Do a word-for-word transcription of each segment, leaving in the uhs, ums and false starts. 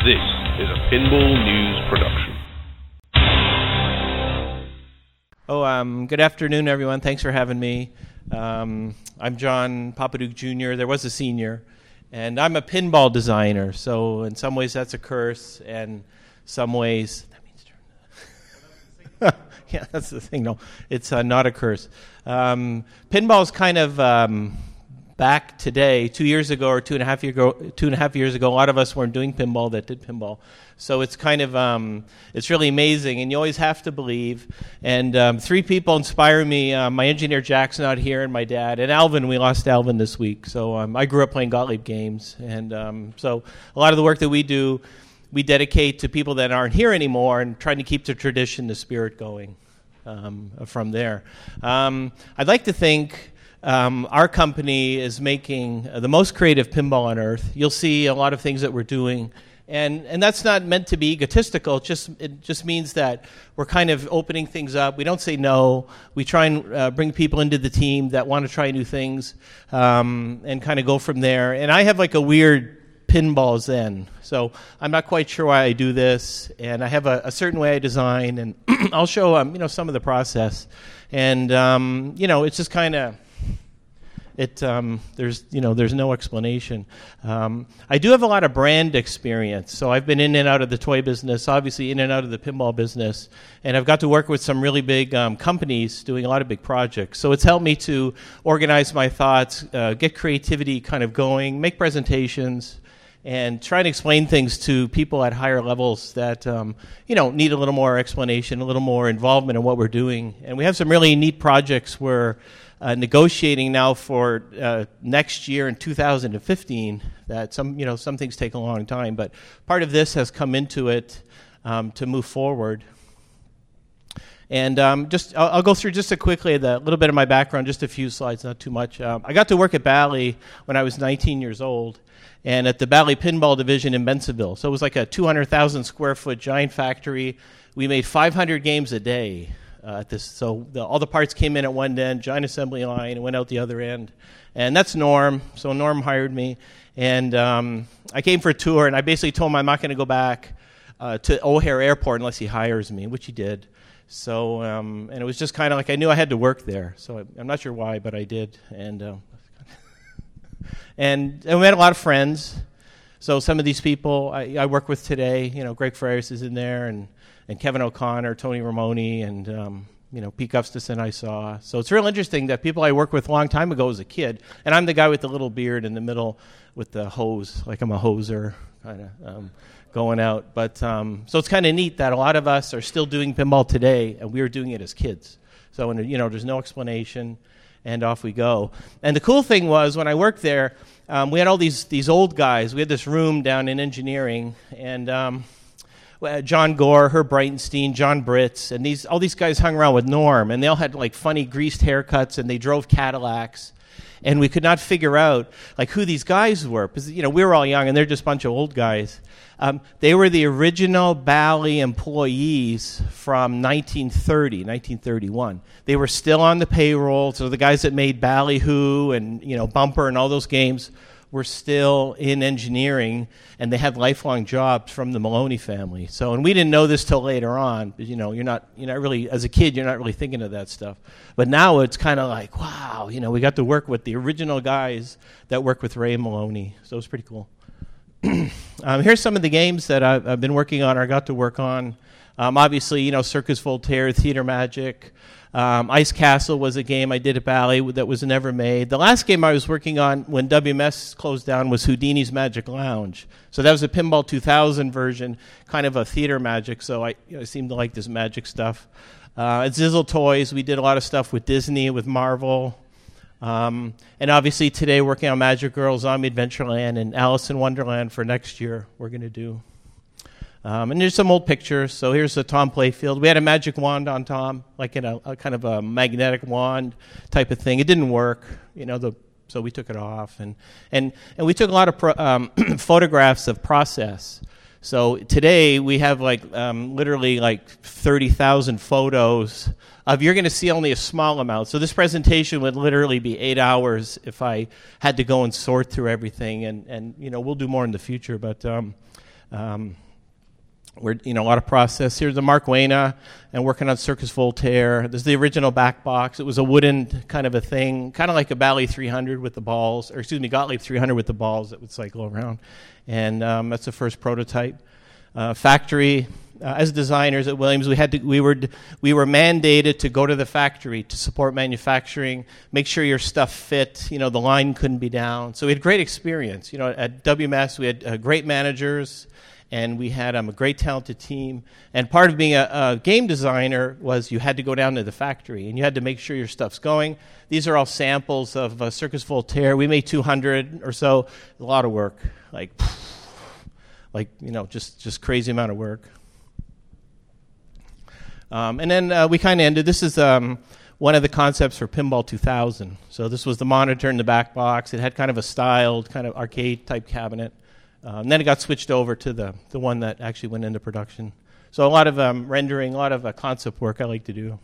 This is a Pinball News production. Oh, um, good afternoon, everyone. Thanks for having me. Um, I'm John Papaduke Junior There was a senior, and I'm a pinball designer. So in some ways that's a curse, and some ways that means turn. Yeah, that's the thing. No, it's uh, not a curse. Um, pinball's kind of um, back today. Two years ago, or two and a half year ago, two and a half years ago, a lot of us weren't doing pinball that did pinball. So it's kind of, um, it's really amazing, and you always have to believe. And um, three people inspire me. Uh, my engineer Jack's not here, and my dad. And Alvin, we lost Alvin this week. So um, I grew up playing Gottlieb games. And um, so a lot of the work that we do, we dedicate to people that aren't here anymore and trying to keep the tradition, the spirit going um, from there. Um, I'd like to think Um, our company is making uh, the most creative pinball on earth. You'll see a lot of things that we're doing, and and that's not meant to be egotistical. It just it just means that we're kind of opening things up. We don't say no. We try and uh, bring people into the team that want to try new things, um, and kind of go from there. And I have like a weird pinball zen, so I'm not quite sure why I do this. And I have a, a certain way I design, and I'll show um, you know some of the process. And um, you know it's just kind of. It um, there's you know there's no explanation. Um, I do have a lot of brand experience, so I've been in and out of the toy business, obviously in and out of the pinball business, and I've got to work with some really big um, companies doing a lot of big projects. So it's helped me to organize my thoughts, uh, get creativity kind of going, make presentations, and try and explain things to people at higher levels that um, you know need a little more explanation, a little more involvement in what we're doing. And we have some really neat projects where. Uh, negotiating now for uh, next year in two thousand fifteen. That some you know some things take a long time, but part of this has come into it um, to move forward. And um, just I'll, I'll go through just a quickly the little bit of my background, just a few slides, not too much. Um, I got to work at Bally when I was nineteen years old, and at the Bally Pinball Division in Bensenville. So it was like a two hundred thousand square foot giant factory. We made five hundred games a day. Uh, at this, so the, all the parts came in at one end, giant assembly line, and went out the other end. And that's Norm. So Norm hired me. And um, I came for a tour, and I basically told him I'm not going to go back uh, to O'Hare Airport unless he hires me, which he did. So, um, and it was just kind of like I knew I had to work there. So I, I'm not sure why, but I did. And, uh, and, and we had a lot of friends. So some of these people I, I work with today, you know, Greg Ferris is in there, and and Kevin O'Connor, Tony Ramoni, and um, you know Pete Gustafson I saw. So it's real interesting that people I worked with a long time ago as a kid, and I'm the guy with the little beard in the middle with the hose, like I'm a hoser, kind of um, going out. But um, so it's kind of neat that a lot of us are still doing pinball today, and we were doing it as kids. So and, you know, there's no explanation, and off we go. And the cool thing was when I worked there, um, we had all these these old guys. We had this room down in engineering, and um, John Gore, Herb Breitenstein, John Britz, and these all these guys hung around with Norm, and they all had like funny greased haircuts, and they drove Cadillacs, and we could not figure out like who these guys were because you know we were all young, and they're just a bunch of old guys. Um, they were the original Bally employees from nineteen thirty, nineteen thirty-one. They were still on the payroll, so the guys that made Ballyhoo and you know Bumper and all those games were still in engineering, and they had lifelong jobs from the Maloney family. So, and we didn't know this till later on. But, you know, you're not, you're not really, as a kid, you're not really thinking of that stuff. But now it's kind of like, wow, you know, we got to work with the original guys that worked with Ray Maloney. So it was pretty cool. um, here's some of the games that I've, I've been working on or got to work on. Um, obviously, you know, Circus Voltaire, Theater Magic. Um, Ice Castle was a game I did at Bally that was never made. The last game I was working on when W M S closed down was Houdini's Magic Lounge. So that was a Pinball two thousand version, kind of a theater magic, so I, you know, I seem to like this magic stuff. Uh, at Zizzle Toys, we did a lot of stuff with Disney, with Marvel. Um, and obviously today working on Magic Girl, Zombie Adventureland, and Alice in Wonderland for next year we're going to do. Um, and there's some old pictures. So here's the Tom Playfield. We had a magic wand on Tom, like in a, a kind of a magnetic wand type of thing. It didn't work, you know. The so we took it off, and and and we took a lot of pro, um, photographs of process. So today we have like um, literally like thirty thousand photos of. You're going to see only a small amount. So this presentation would literally be eight hours if I had to go and sort through everything. And and you know we'll do more in the future, but. Um, Um, we're, you know, a lot of process. Here's the Mark Wayna, and working on Circus Voltaire. This is the original back box. It was a wooden kind of a thing, kind of like a Bally three hundred with the balls, or excuse me, Gottlieb three hundred with the balls that would cycle around. And um, that's the first prototype. Uh, factory. Uh, as designers at Williams, we had to, we were we were mandated to go to the factory to support manufacturing, make sure your stuff fit. You know, the line couldn't be down. So we had great experience. You know, at W M S we had uh, great managers, and we had um, a great talented team. And part of being a, a game designer was you had to go down to the factory, and you had to make sure your stuff's going. These are all samples of uh, Circus Voltaire. We made two hundred or so. A lot of work, like, like you know, just just crazy amount of work. Um, and then uh, we kind of ended. This is um, one of the concepts for Pinball two thousand. So this was the monitor in the back box. It had kind of a styled, kind of arcade-type cabinet. Uh, and then it got switched over to the, the one that actually went into production. So a lot of um, rendering, a lot of uh, concept work I like to do.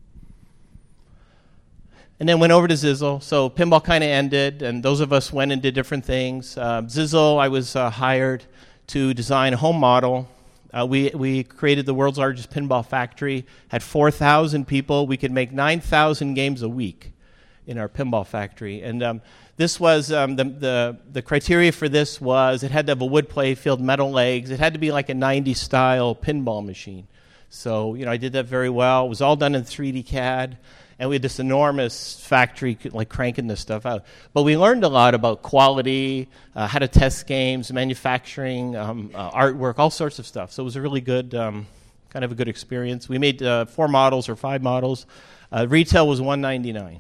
And then went over to Zizzle. So Pinball kind of ended, and those of us went and did different things. Uh, Zizzle, I was uh, hired to design a home model. Uh, we we created the world's largest pinball factory, had four thousand people. We could make nine thousand games a week in our pinball factory. And um, this was, um, the, the the criteria for this was it had to have a wood play field, metal legs. It had to be like a nineties style pinball machine. So, you know, I did that very well. It was all done in three D C A D. And we had this enormous factory, like cranking this stuff out. But we learned a lot about quality, uh, how to test games, manufacturing, um, uh, artwork, all sorts of stuff. So it was a really good, um, kind of a good experience. We made uh, four models or five models. Uh, retail was one ninety-nine.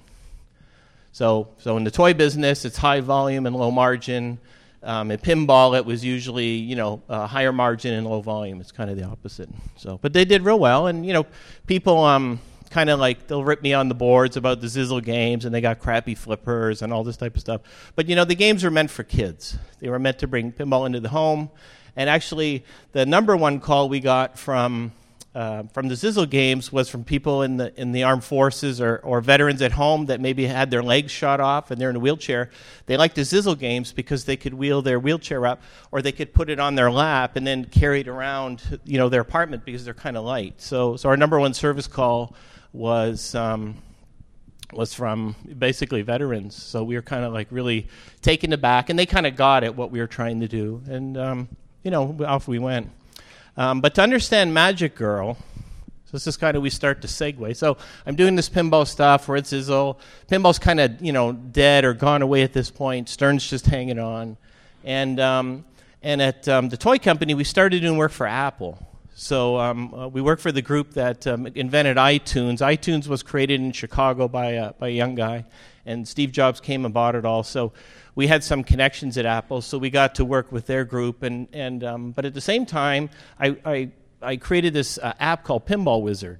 So, so in the toy business, it's high volume and low margin. Um, in pinball, it was usually, you know, uh, higher margin and low volume. It's kind of the opposite. So, but they did real well, and you know, people. Um, kind of like they'll rip me on the boards about the Zizzle games, and they got crappy flippers and all this type of stuff. But, you know, the games were meant for kids. They were meant to bring pinball into the home. And actually, the number one call we got from uh, from the Zizzle games was from people in the in the armed forces or, or veterans at home that maybe had their legs shot off and they're in a wheelchair. They liked the Zizzle games because they could wheel their wheelchair up, or they could put it on their lap and then carry it around, you know, their apartment because they're kind of light. So, so our number one service call was um, was from basically veterans. So we were kind of like really taken aback, and they kind of got it, what we were trying to do. And, um, you know, off we went. Um, but to understand Magic Girl, so this is kind of, we start to segue. So I'm doing this pinball stuff, we're at Zizzle. Pinball's kind of, you know, dead or gone away at this point. Stern's just hanging on. And, um, and at um, the toy company, we started doing work for Apple. So um, uh, we worked for the group that um, invented iTunes. iTunes was created in Chicago by a, by a young guy, and Steve Jobs came and bought it all. So we had some connections at Apple, so we got to work with their group. And, and um, but at the same time, I I, I created this uh, app called Pinball Wizard,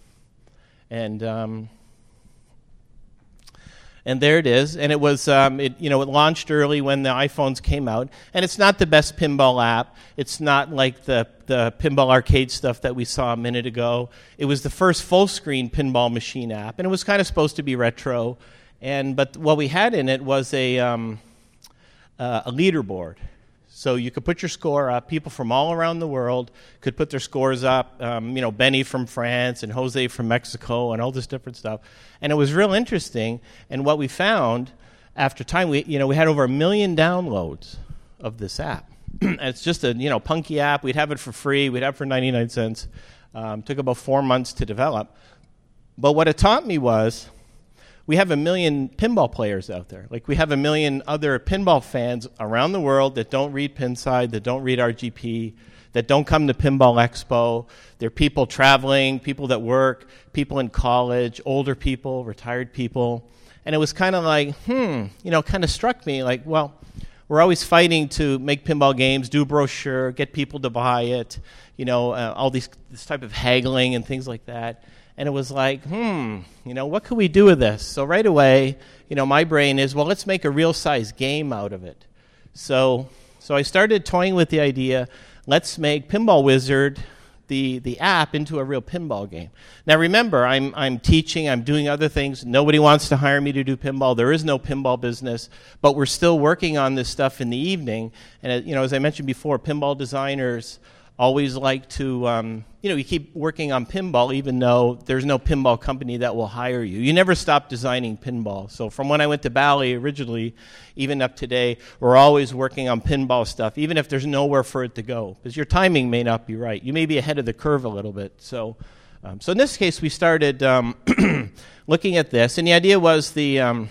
and um, and there it is. And it was um, it you know it launched early when the iPhones came out, and it's not the best pinball app. It's not like the the pinball arcade stuff that we saw a minute ago. It was the first full-screen pinball machine app, and it was kind of supposed to be retro. And but what we had in it was a um, uh, a leaderboard. So you could put your score up. People from all around the world could put their scores up. Um, you know, Benny from France and Jose from Mexico and all this different stuff. And it was real interesting. And what we found after time, we you know we had over a million downloads of this app. It's just a you know punky app. We'd have it for free. We'd have it for ninety-nine cents. Um, took about four months to develop. But what it taught me was, we have a million pinball players out there. Like, we have a million other pinball fans around the world that don't read Pinside, that don't read R G P, that don't come to Pinball Expo. They're people traveling, people that work, people in college, older people, retired people. And it was kind of like, hmm, you know, kind of struck me like, well, we're always fighting to make pinball games, do a brochure, get people to buy it, you know, uh, all these this type of haggling and things like that. And it was like, hmm, you know, what could we do with this? So right away, you know, my brain is, well, let's make a real-size game out of it. So so I started toying with the idea, let's make Pinball Wizard the the app into a real pinball game. Now remember, I'm I'm teaching, I'm doing other things. Nobody wants to hire me to do pinball. There is no pinball business, but we're still working on this stuff in the evening. And uh, you know, as I mentioned before, pinball designers always like to, um, you know, you keep working on pinball even though there's no pinball company that will hire you. You never stop designing pinball. So from when I went to Bally originally, even up today, we're always working on pinball stuff, even if there's nowhere for it to go, because your timing may not be right. You may be ahead of the curve a little bit. So um, so in this case, we started um, looking at this, and the idea was the um,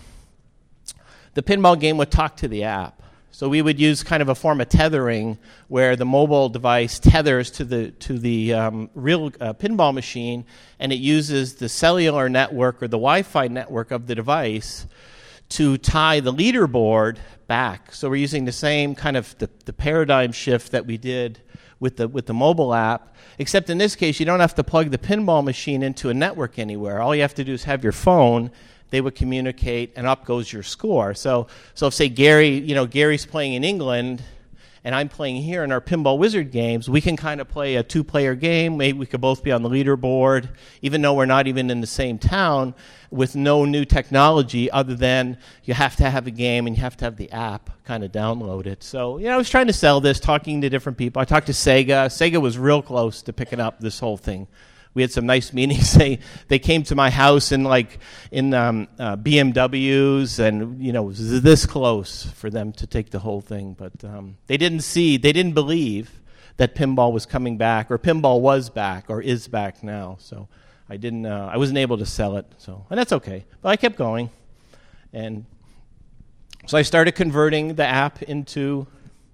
the pinball game would talk to the app. So we would use kind of a form of tethering where the mobile device tethers to the to the um, real uh, pinball machine, and it uses the cellular network or the Wi-Fi network of the device to tie the leaderboard back. So we're using the same kind of the, the paradigm shift that we did with the with the mobile app, except in this case you don't have to plug the pinball machine into a network anywhere. All you have to do is have your phone. They would communicate, and up goes your score. So, so if say Gary, you know, Gary's playing in England, and I'm playing here in our Pinball Wizard games, we can kind of play a two-player game. Maybe we could both be on the leaderboard, even though we're not even in the same town, with no new technology other than you have to have a game and you have to have the app kind of downloaded. So, you know, I was trying to sell this, talking to different people. I talked to Sega. Sega was real close to picking up this whole thing. We had some nice meetings. They they came to my house in like in um, uh, B M Ws, and you know it was this close for them to take the whole thing. But um, they didn't see, they didn't believe that pinball was coming back, or pinball was back, or is back now. So I didn't, uh, I wasn't able to sell it. So and that's okay. But I kept going, and so I started converting the app into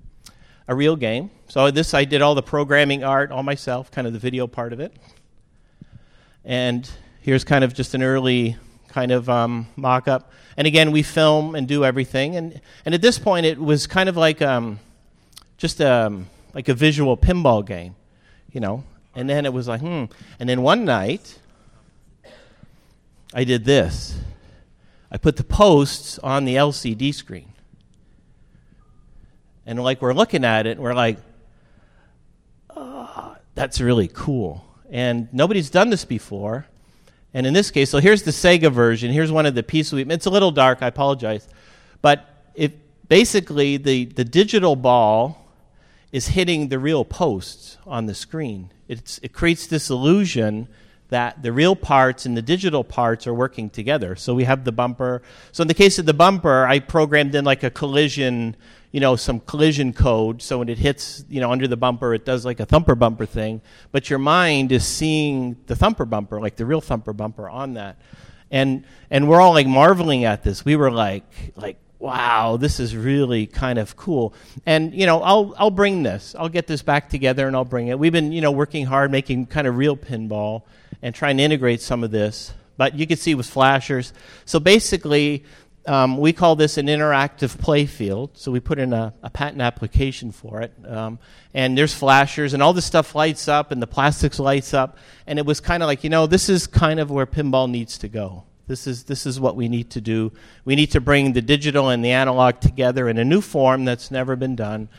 a real game. So this I did all the programming art all myself, kind of the video part of it. And here's kind of just an early kind of um, mock-up. And again, we film and do everything. And and at this point, it was kind of like um, just um, like a visual pinball game, you know. And then it was like, hmm. And then one night, I did this. I put the posts on the L C D screen. And like we're looking at it, and we're like, oh, that's really cool. And nobody's done this before. And in this case, so here's the Sega version. Here's one of the pieces. We, it's a little dark. I apologize. But it, basically, the, the digital ball is hitting the real posts on the screen. It's, it creates this illusion that the real parts and the digital parts are working together. So we have the bumper. So in the case of the bumper, I programmed in like a collision, you know, some collision code. So when it hits, you know, under the bumper, it does like a thumper bumper thing. But your mind is seeing the thumper bumper, like the real thumper bumper on that. And and we're all like marveling at this. We were like, like, wow, this is really kind of cool. And, you know, I'll I'll bring this. I'll get this back together and I'll bring it. We've been, you know, working hard, making kind of real pinball and trying to integrate some of this. But you can see with flashers. So basically, um, we call this an interactive play field. So we put in a, a patent application for it. Um, and there's flashers, and all this stuff lights up, and the plastics lights up. And it was kind of like, you know, this is kind of where pinball needs to go. This is this is what we need to do. We need to bring the digital and the analog together in a new form that's never been done.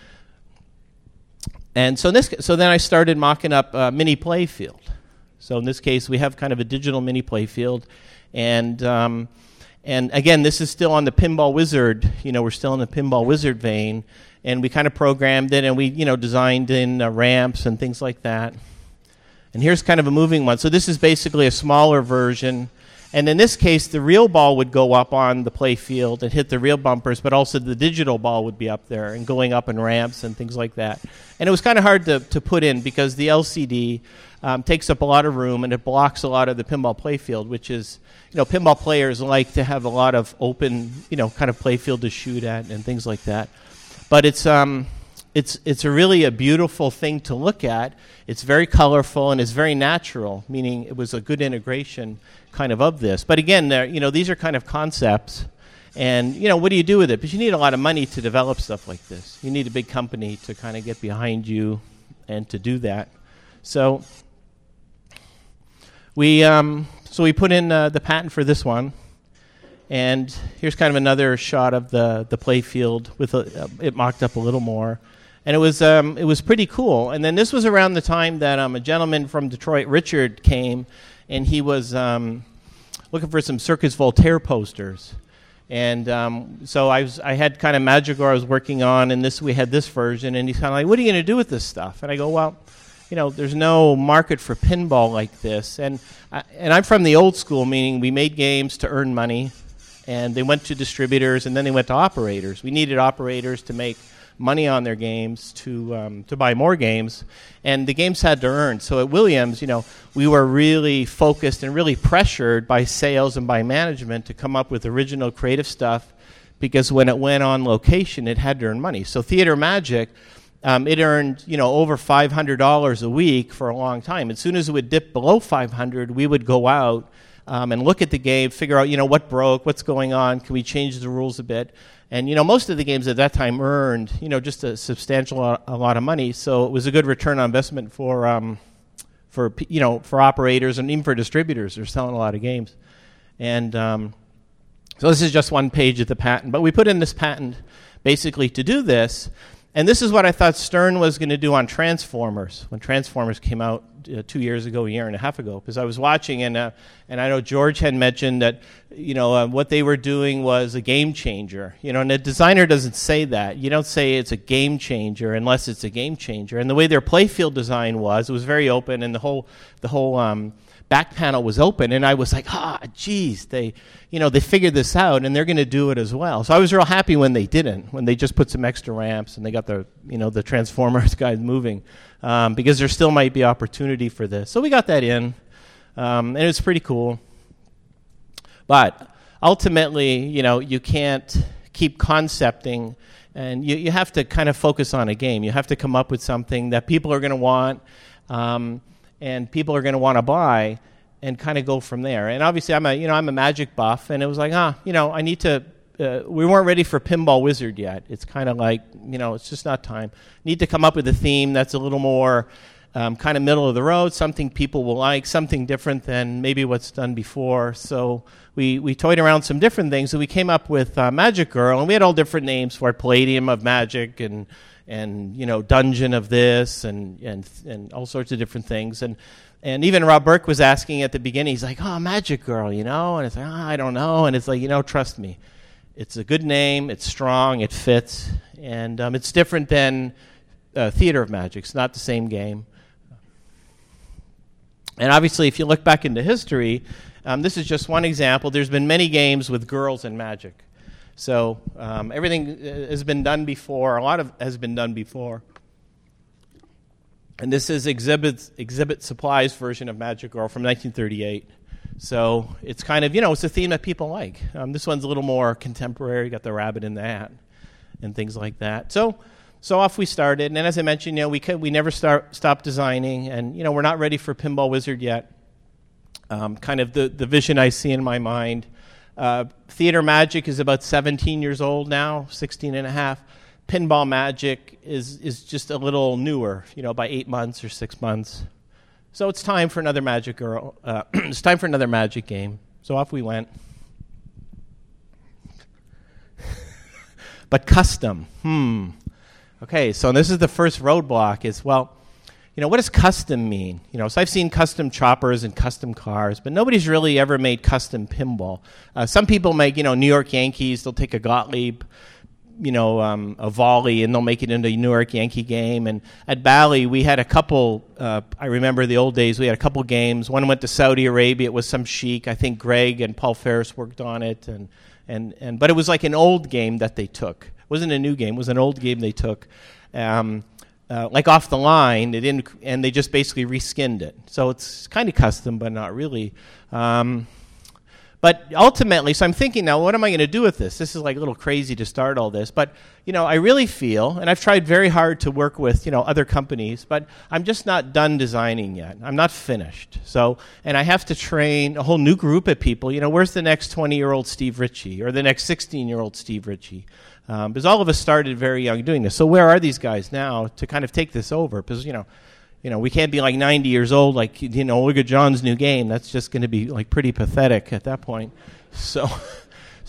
And so this, so then I started mocking up a mini play field. So in this case, we have kind of a digital mini play field, and um, and again, this is still on the Pinball Wizard. You know, we're still in the Pinball Wizard vein, and we kind of programmed it, and we you know designed in uh, ramps and things like that. And here's kind of a moving one. So this is basically a smaller version. And in this case, the real ball would go up on the play field and hit the real bumpers, but also the digital ball would be up there and going up in ramps and things like that. And it was kind of hard to, to put in because the L C D um, takes up a lot of room and it blocks a lot of the pinball play field, which is, you know, pinball players like to have a lot of open, you know, kind of play field to shoot at and things like that. But it's um, it's it's a really a beautiful thing to look at. It's very colorful and it's very natural, meaning it was a good integration kind of of this. But again, there, you know, these are kind of concepts, and you know, what do you do with it? Because you need a lot of money to develop stuff like this. You need a big company to kind of get behind you and to do that. So we um, so we put in uh, the patent for this one, and here's kind of another shot of the the play field with a, uh, it mocked up a little more. And it was um, it was pretty cool. And then this was around the time that um, a gentleman from Detroit, Richard, came, and he was um, looking for some Circus Voltaire posters. And um, so I was I had kind of Magicor I was working on, and this we had this version. And he's kind of like, "What are you going to do with this stuff?" And I go, "Well, you know, there's no market for pinball like this." And I, and I'm from the old school, meaning we made games to earn money, and they went to distributors, and then they went to operators. We needed operators to make money on their games, to um, to buy more games, and the games had to earn. So at Williams, you know, we were really focused and really pressured by sales and by management to come up with original creative stuff, because when it went on location, it had to earn money. So Theater Magic, um, it earned, you know, over five hundred dollars a week for a long time. As soon as it would dip below five hundred dollars, we would go out um, and look at the game, figure out, you know, what broke, what's going on, can we change the rules a bit? And, you know, most of the games at that time earned, you know, just a substantial lot, a lot of money. So it was a good return on investment for, um, for you know, for operators and even for distributors. They're selling a lot of games. And um, so this is just one page of the patent. But we put in this patent basically to do this. And this is what I thought Stern was going to do on Transformers, when Transformers came out uh, two years ago, a year and a half ago. Because I was watching, and uh, and I know George had mentioned that, you know, uh, what they were doing was a game changer. You know, and a designer doesn't say that. You don't say it's a game changer unless it's a game changer. And the way their playfield design was, it was very open, and the whole the whole um, back panel was open. And I was like, ah, geez, they, you know, they figured this out, and they're going to do it as well. So I was real happy when they didn't, when they just put some extra ramps and they got the, you know, the Transformers guys moving, um, because there still might be opportunity for this. So we got that in, um, and it was pretty cool. But ultimately, you know, you can't keep concepting, and you, you have to kind of focus on a game. You have to come up with something that people are going to want, um, and people are going to want to buy, and kind of go from there. And obviously, I'm a you know I'm a Magic buff, and it was like, ah, you know, I need to. Uh, we weren't ready for Pinball Wizard yet. It's kind of like, you know, it's just not time. Need to come up with a theme that's a little more um, kind of middle of the road, something people will like, something different than maybe what's done before. So we we toyed around some different things, and we came up with uh, Magic Girl, and we had all different names for it: Palladium of Magic, and and you know, Dungeon of this, and and and all sorts of different things. And And even Rob Burke was asking at the beginning, he's like, oh, Magic Girl, you know? And it's like, oh, I don't know. And it's like, you know, trust me. It's a good name. It's strong. It fits. And um, it's different than uh, Theater of Magic. It's not the same game. And obviously, if you look back into history, um, this is just one example. There's been many games with girls in Magic. So um, everything has been done before. A lot of has been done before. And this is Exhibit, Exhibit Supply's version of Magic Girl from nineteen thirty-eight. So it's kind of, you know, it's a theme that people like. Um, this one's a little more contemporary. Got the rabbit in the hat and things like that. So so off we started. And as I mentioned, you know, we could, we never start stopped designing. And, you know, we're not ready for Pinball Wizard yet. Um, kind of the, the vision I see in my mind. Uh, Theater Magic is about seventeen years old now, sixteen and a half. Pinball Magic is is just a little newer, you know, by eight months or six months. So it's time for another Magic Girl. Uh, it's time for another Magic game. So off we went. But custom, hmm. Okay, so this is the first roadblock. Is well, you know, what does custom mean? You know, so I've seen custom choppers and custom cars, but nobody's really ever made custom pinball. Uh, some people make, you know, New York Yankees. They'll take a Gottlieb, you know, um, a volley, and they'll make it into a New York Yankee game. And at Bally, we had a couple, uh, I remember the old days, we had a couple games. One went to Saudi Arabia. It was some sheik. I think Greg and Paul Ferris worked on it. And, and, and But it was like an old game that they took. It wasn't a new game. It was an old game they took. Um, uh, like off the line, they didn't, and they just basically reskinned it. So it's kind of custom, but not really. Um But ultimately, so I'm thinking now, what am I going to do with this? This is like a little crazy to start all this. But, you know, I really feel, and I've tried very hard to work with, you know, other companies, but I'm just not done designing yet. I'm not finished. So, and I have to train a whole new group of people. You know, where's the next twenty-year-old Steve Ritchie or the next sixteen-year-old Steve Ritchie? Um, because all of us started very young doing this. So where are these guys now to kind of take this over? Because, you know, You know, we can't be like ninety years old, like, you know, look at John's new game. That's just going to be like pretty pathetic at that point. So,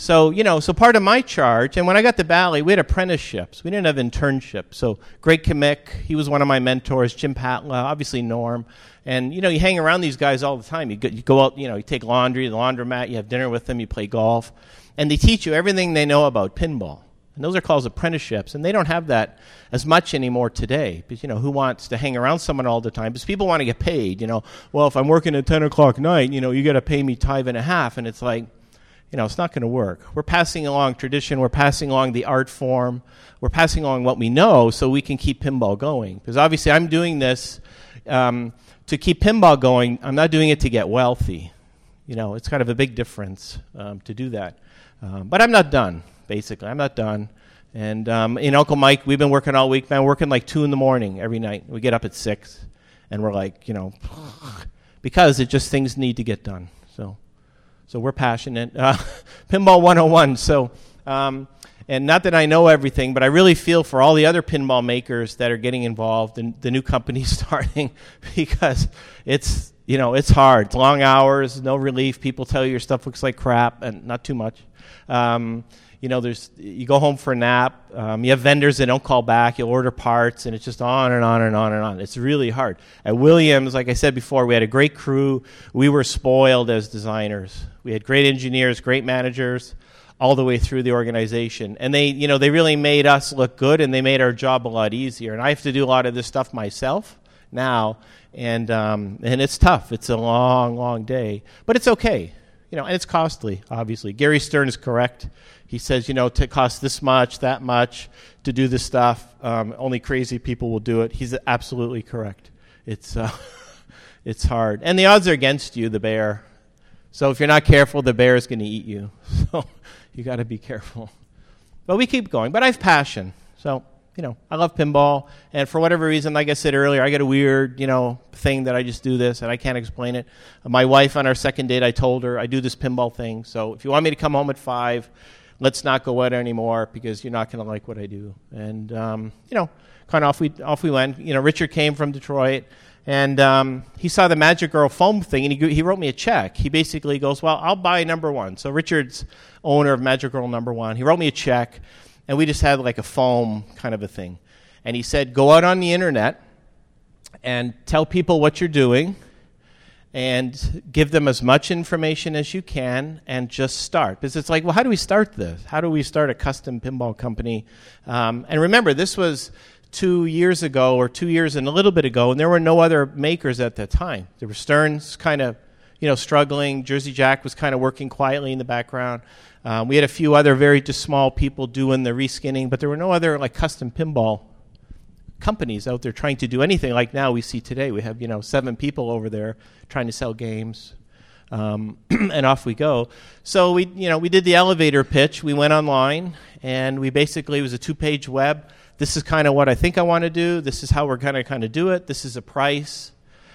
So, you know, so part of my charge, and when I got to Bally, we had apprenticeships. We didn't have internships. So Greg Kamick, he was one of my mentors, Jim Patla, obviously Norm. And, you know, you hang around these guys all the time. You go, you go out, you know, you take laundry, the laundromat, you have dinner with them, you play golf. And they teach you everything they know about pinball. And those are called apprenticeships. And they don't have that as much anymore today. Because, you know, who wants to hang around someone all the time? Because people want to get paid, you know. Well, if I'm working at ten o'clock night, you know, you got to pay me time and a half. And it's like, you know, it's not going to work. We're passing along tradition. We're passing along the art form. We're passing along what we know so we can keep pinball going. Because obviously I'm doing this um, to keep pinball going. I'm not doing it to get wealthy. You know, it's kind of a big difference um, to do that. Um, but I'm not done, basically. I'm not done. And um, in Uncle Mike, we've been working all week, man. We're working like two in the morning every night. We get up at six, and we're like, you know, because it just things need to get done. So. So we're passionate. Uh, Pinball one oh one. So, um, and not that I know everything, but I really feel for all the other pinball makers that are getting involved and the new companies starting, because it's, you know, it's hard. It's long hours, no relief. People tell you your stuff looks like crap, and not too much. Um, you know, there's you go home for a nap. Um, you have vendors that don't call back. You'll order parts, and it's just on and on and on and on. It's really hard. At Williams, like I said before, we had a great crew. We were spoiled as designers. We had great engineers, great managers, all the way through the organization. And they, you know, they really made us look good, and they made our job a lot easier. And I have to do a lot of this stuff myself now, and um, and it's tough. It's a long, long day, but it's okay. You know, and it's costly, obviously. Gary Stern is correct. He says, you know, it costs this much, that much to do this stuff. Um, only crazy people will do it. He's absolutely correct. It's uh, it's hard. And the odds are against you, the bear. So if you're not careful, the bear is going to eat you. So you got to be careful. But we keep going. But I have passion. So, you know, I love pinball. And for whatever reason, like I said earlier, I got a weird, you know, thing that I just do this, and I can't explain it. My wife, on our second date, I told her I do this pinball thing. So if you want me to come home at five, let's not go out anymore, because you're not going to like what I do. And, um, you know, kind of off we, off we went. You know, Richard came from Detroit. And um, he saw the Magic Girl foam thing, and he he wrote me a check. He basically goes, well, I'll buy number one. So Richard's owner of Magic Girl number one. He wrote me a check, and we just had like a foam kind of a thing. And he said, go out on the internet and tell people what you're doing, and give them as much information as you can, and just start. Because it's like, well, how do we start this? How do we start a custom pinball company? Um, and remember, this was two years ago, or two years and a little bit ago, and there were no other makers at that time. There were Stearns kind of, you know, struggling. Jersey Jack was kind of working quietly in the background. Um, we had a few other very just small people doing the reskinning, but there were no other like custom pinball companies out there trying to do anything like now we see today. We have, you know, seven people over there trying to sell games, um, and off we go. So we, you know, we did the elevator pitch. We went online, and we basically, it was a two-page web. This is kind of what I think I want to do. This is how we're going to kind of do it. This is a price.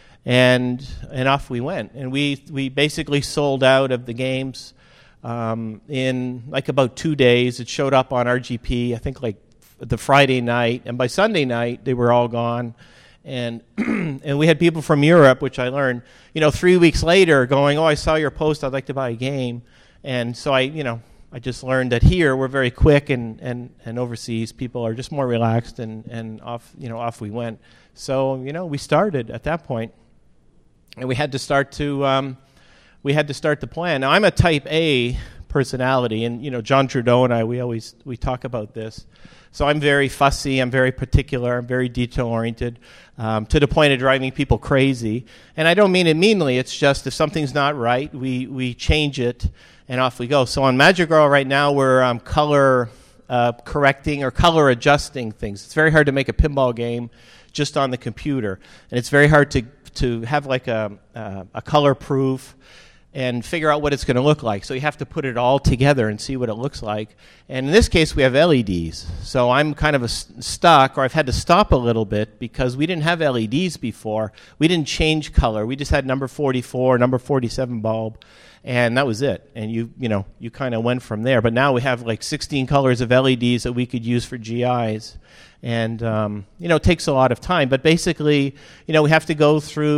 And and off we went. And we, we basically sold out of the games um, in like about two days. It showed up on R G P, I think like the Friday night. And by Sunday night, they were all gone. And and we had people from Europe, which I learned, you know, three weeks later going, oh, I saw your post. I'd like to buy a game. And so I, you know, I just learned that here we're very quick, and, and, and overseas people are just more relaxed, and, and off you know off we went. So you know we started at that point, and we had to start to um, we had to start the plan. Now I'm a Type A personality, and you know John Trudeau and I we always we talk about this. So I'm very fussy, I'm very particular, I'm very detail oriented, um, to the point of driving people crazy. And I don't mean it meanly. It's just if something's not right, we we change it. And off we go. So on Magic Girl right now, we're um, color uh, correcting or color adjusting things. It's very hard to make a pinball game just on the computer, and it's very hard to to have like a uh, a color proof and figure out what it's going to look like. So you have to put it all together and see what it looks like. And in this case, we have L E Ds. So I'm kind of a st- stuck, or I've had to stop a little bit because we didn't have L E Ds before. We didn't change color. We just had number forty-four, number forty-seven bulb. And that was it. And you you know, you kind of went from there. But now we have like sixteen colors of L E Ds that we could use for G Is. And, um, you know, it takes a lot of time. But basically, you know, we have to go through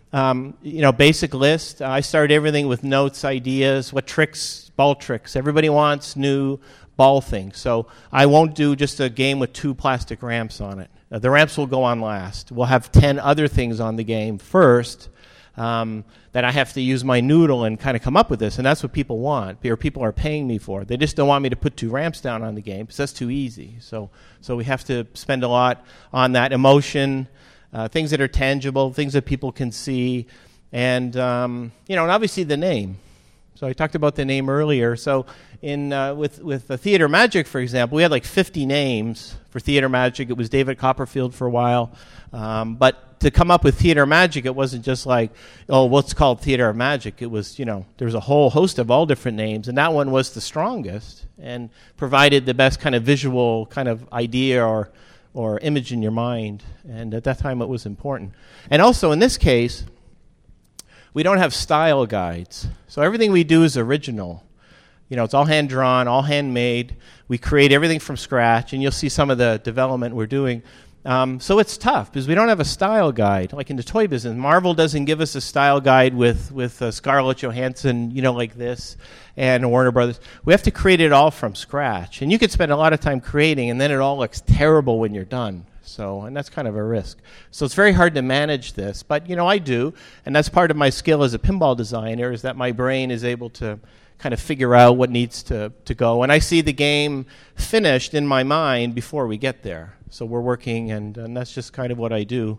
um, you know, basic list. I start everything with notes, ideas, what tricks, ball tricks. Everybody wants new ball things. So I won't do just a game with two plastic ramps on it. Uh, the ramps will go on last. We'll have ten other things on the game first. Um, that I have to use my noodle and kind of come up with this, and that's what people want, or people are paying me for. They just don't want me to put two ramps down on the game because that's too easy. So, so we have to spend a lot on that emotion, uh, things that are tangible, things that people can see, and um, you know, and obviously the name. So I talked about the name earlier. So in uh, with with the Theater Magic, for example, we had like fifty names for Theater Magic. It was David Copperfield for a while, um, but to come up with Theater Magic, it wasn't just like, oh, what's called Theater Magic. It was, you know, there was a whole host of all different names, and that one was the strongest and provided the best kind of visual kind of idea or or image in your mind. And at that time, it was important. And also in this case, we don't have style guides. So everything we do is original. You know, it's all hand-drawn, all handmade. We create everything from scratch, and you'll see some of the development we're doing. Um, so it's tough because we don't have a style guide. Like in the toy business, Marvel doesn't give us a style guide with, with uh, Scarlett Johansson, you know, like this, and Warner Brothers. We have to create it all from scratch. And you could spend a lot of time creating, and then it all looks terrible when you're done. So, and that's kind of a risk. So it's very hard to manage this. But, you know, I do, and that's part of my skill as a pinball designer, is that my brain is able to kind of figure out what needs to, to go. And I see the game finished in my mind before we get there. So we're working, and, and that's just kind of what I do.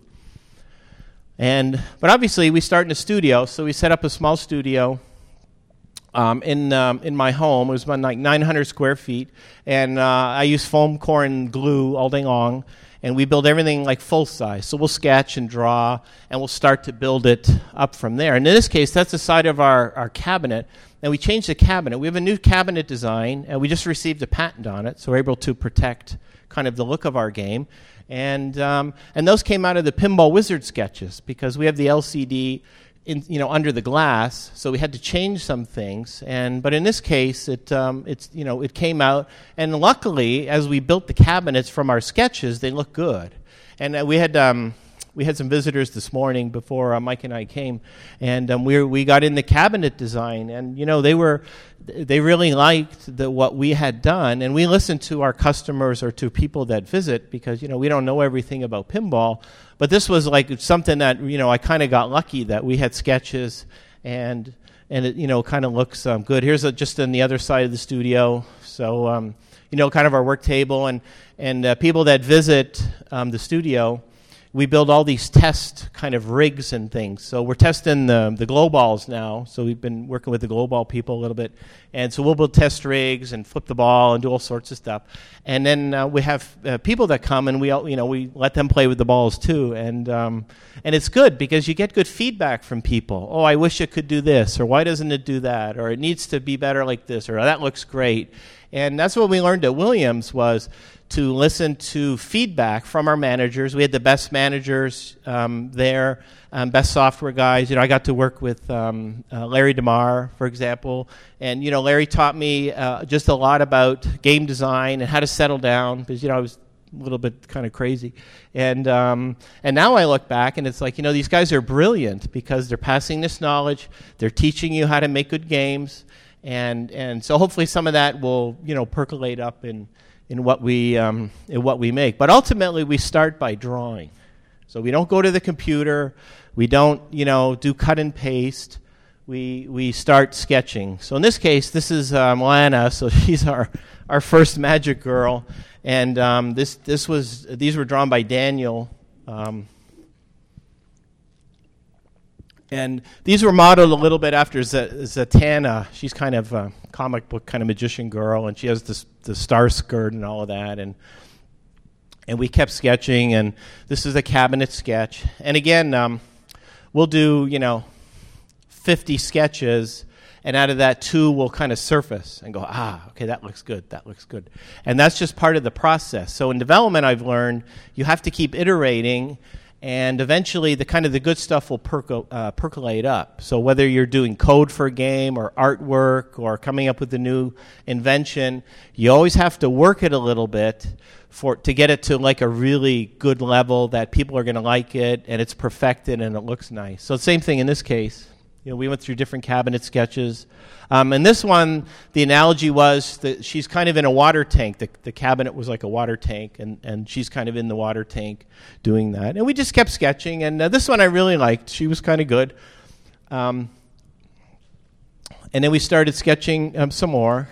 And but obviously, we start in a studio. So we set up a small studio um, in um, in my home. It was about like nine hundred square feet, and uh, I use foam core and glue all day long. And we build everything like full size. So we'll sketch and draw, and we'll start to build it up from there. And in this case, that's the side of our, our cabinet. And we changed the cabinet. We have a new cabinet design, and we just received a patent on it, so we're able to protect kind of the look of our game. And um, and those came out of the Pinball Wizard sketches, because we have the L C D in, you know, under the glass, so we had to change some things. And but in this case, it um, it's you know it came out, and luckily, as we built the cabinets from our sketches, they look good. And uh, we had um, we had some visitors this morning before uh, Mike and I came, and um, we were, we got in the cabinet design, and you know they were they really liked the, what we had done, and we listened to our customers or to people that visit, because you know we don't know everything about pinball. But this was like something that, you know, I kind of got lucky that we had sketches, and and it, you know, kind of looks um, good. Here's a, just on the other side of the studio. So, um, you know, kind of our work table, and, and uh, people that visit um, the studio, we build all these test kind of rigs and things. So we're testing the, the glow balls now. So we've been working with the glow ball people a little bit. And so we'll build test rigs and flip the ball and do all sorts of stuff. And then uh, we have uh, people that come, and we all, you know we let them play with the balls too. And um, and it's good because you get good feedback from people. Oh, I wish it could do this, or why doesn't it do that, or it needs to be better like this, or that looks great. And that's what we learned at Williams, was to listen to feedback from our managers. We had the best managers um, there, um, best software guys. You know, I got to work with um, uh, Larry DeMar, for example, and you know, Larry taught me uh, just a lot about game design and how to settle down, because you know I was a little bit kind of crazy, and um, and now I look back and it's like, you know, these guys are brilliant because they're passing this knowledge, they're teaching you how to make good games, and and so hopefully some of that will, you know, percolate up in. in what we um, in what we make. But ultimately, we start by drawing. So we don't go to the computer. We don't, you know, do cut and paste. We we start sketching. So in this case, this is um, Lana. So she's our our first Magic Girl, and um, this this was these were drawn by Daniel. Um, And these were modeled a little bit after Z- Zatanna. She's kind of a comic book kind of magician girl, and she has this the star skirt and all of that. And and we kept sketching, and this is a cabinet sketch. And again, um, we'll do, you know, fifty sketches, and out of that, two will kind of surface and go, ah, okay, that looks good, that looks good. And that's just part of the process. So in development, I've learned you have to keep iterating. And eventually, the kind of the good stuff will perco- uh, percolate up. So whether you're doing code for a game or artwork or coming up with a new invention, you always have to work it a little bit for to get it to like a really good level that people are going to like it and it's perfected and it looks nice. So same thing in this case. You know, we went through different cabinet sketches. Um, and this one, the analogy was that she's kind of in a water tank. The, the cabinet was like a water tank, and, and she's kind of in the water tank doing that. And we just kept sketching. And uh, this one I really liked. She was kind of good. Um, and then we started sketching um, some more.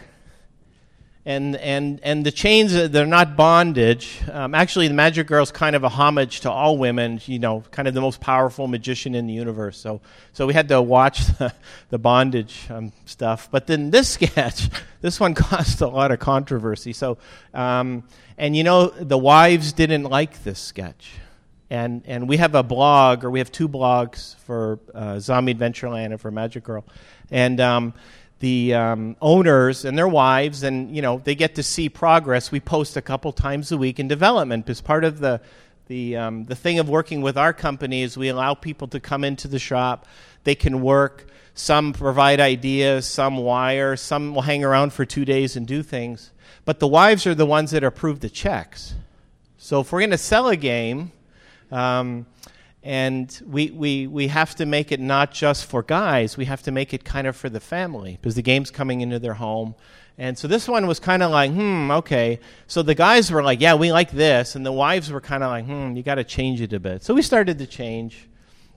And and and the chains, uh, they're not bondage. Um, actually, the Magic Girl's kind of a homage to all women, you know, kind of the most powerful magician in the universe. So so we had to watch the, the bondage um, stuff. But then this sketch, this one caused a lot of controversy. So, um, and you know, the wives didn't like this sketch. And and we have a blog, or we have two blogs for uh, Zombie Adventureland and for Magic Girl. And um the um, owners and their wives, and you know, they get to see progress. We post a couple times a week in development. As part of the the um, the thing of working with our company is we allow people to come into the shop. They can work. Some provide ideas, some wire, some will hang around for two days and do things. But the wives are the ones that approve the checks. So if we're going to sell a game, um, and we, we, we have to make it not just for guys, we have to make it kind of for the family, because the game's coming into their home. And so this one was kind of like, hmm, okay. So the guys were like, yeah, we like this. And the wives were kind of like, hmm, you got to change it a bit. So we started to change.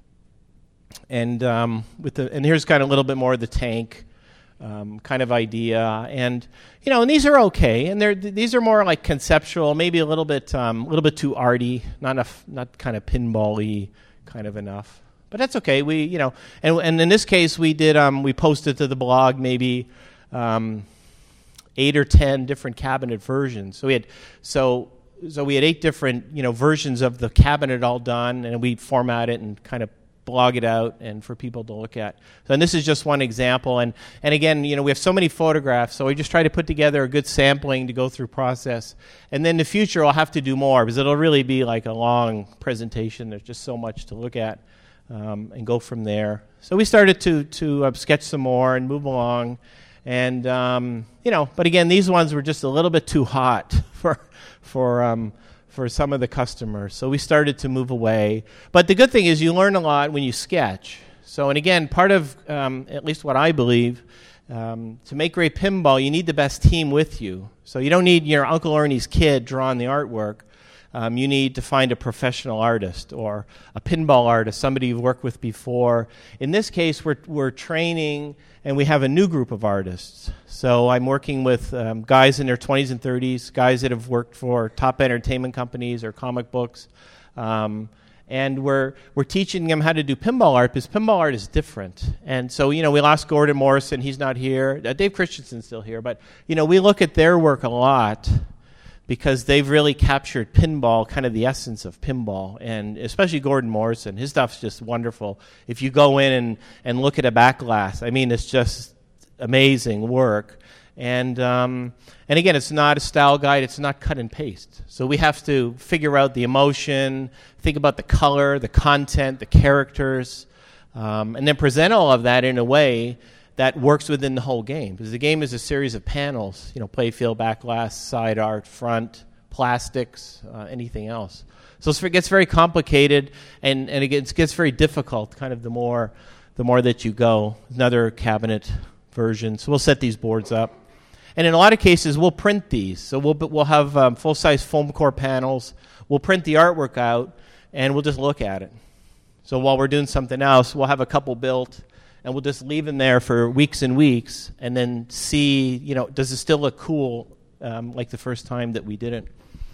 And um, with the and here's kind of a little bit more of the tank um, kind of idea. And, you know, and these are okay. And they're these are more like conceptual, maybe a little bit um, a little bit too arty, not enough, not kind of pinball-y kind of enough. But that's okay. We, you know, and and in this case, we did um, we posted to the blog maybe um, eight or ten different cabinet versions. So we had so so we had eight different, you know, versions of the cabinet all done, and we format it and kind of blog it out and for people to look at. So, and this is just one example. And and again, you know, we have so many photographs, so we just try to put together a good sampling to go through process. And then in the future, I'll have to do more, because it'll really be like a long presentation. There's just so much to look at, um, and go from there. So we started to to uh, sketch some more and move along. And um, you know, but again, these ones were just a little bit too hot for for. Um, for some of the customers. So we started to move away. But the good thing is you learn a lot when you sketch. So, and again, part of, um, at least what I believe, um, to make great pinball, you need the best team with you. So you don't need your Uncle Ernie's kid drawing the artwork. Um, you need to find a professional artist or a pinball artist, somebody you've worked with before. In this case, we're we're training, and we have a new group of artists. So I'm working with um, guys in their twenties and thirties, guys that have worked for top entertainment companies or comic books, um, and we're we're teaching them how to do pinball art, because pinball art is different. And so, you know, we lost Gordon Morrison; he's not here. Uh, Dave Christensen's still here, but you know, we look at their work a lot, because they've really captured pinball, kind of the essence of pinball, and especially Gordon Morrison. His stuff's just wonderful. If you go in and, and look at a back glass, I mean, it's just amazing work. And um, and again, it's not a style guide. It's not cut and paste. So we have to figure out the emotion, think about the color, the content, the characters, um, and then present all of that in a way that works within the whole game. Because the game is a series of panels, you know, playfield, back glass, side art, front, plastics, uh, anything else. So it gets very complicated, and, and it gets, gets very difficult kind of the more the more that you go. Another cabinet version. So we'll set these boards up. And in a lot of cases, we'll print these. So we'll we'll have um, full-size foam core panels. We'll print the artwork out, and we'll just look at it. So while we're doing something else, we'll have a couple built, and we'll just leave them there for weeks and weeks, and then see, you know, does it still look cool um, like the first time that we did it?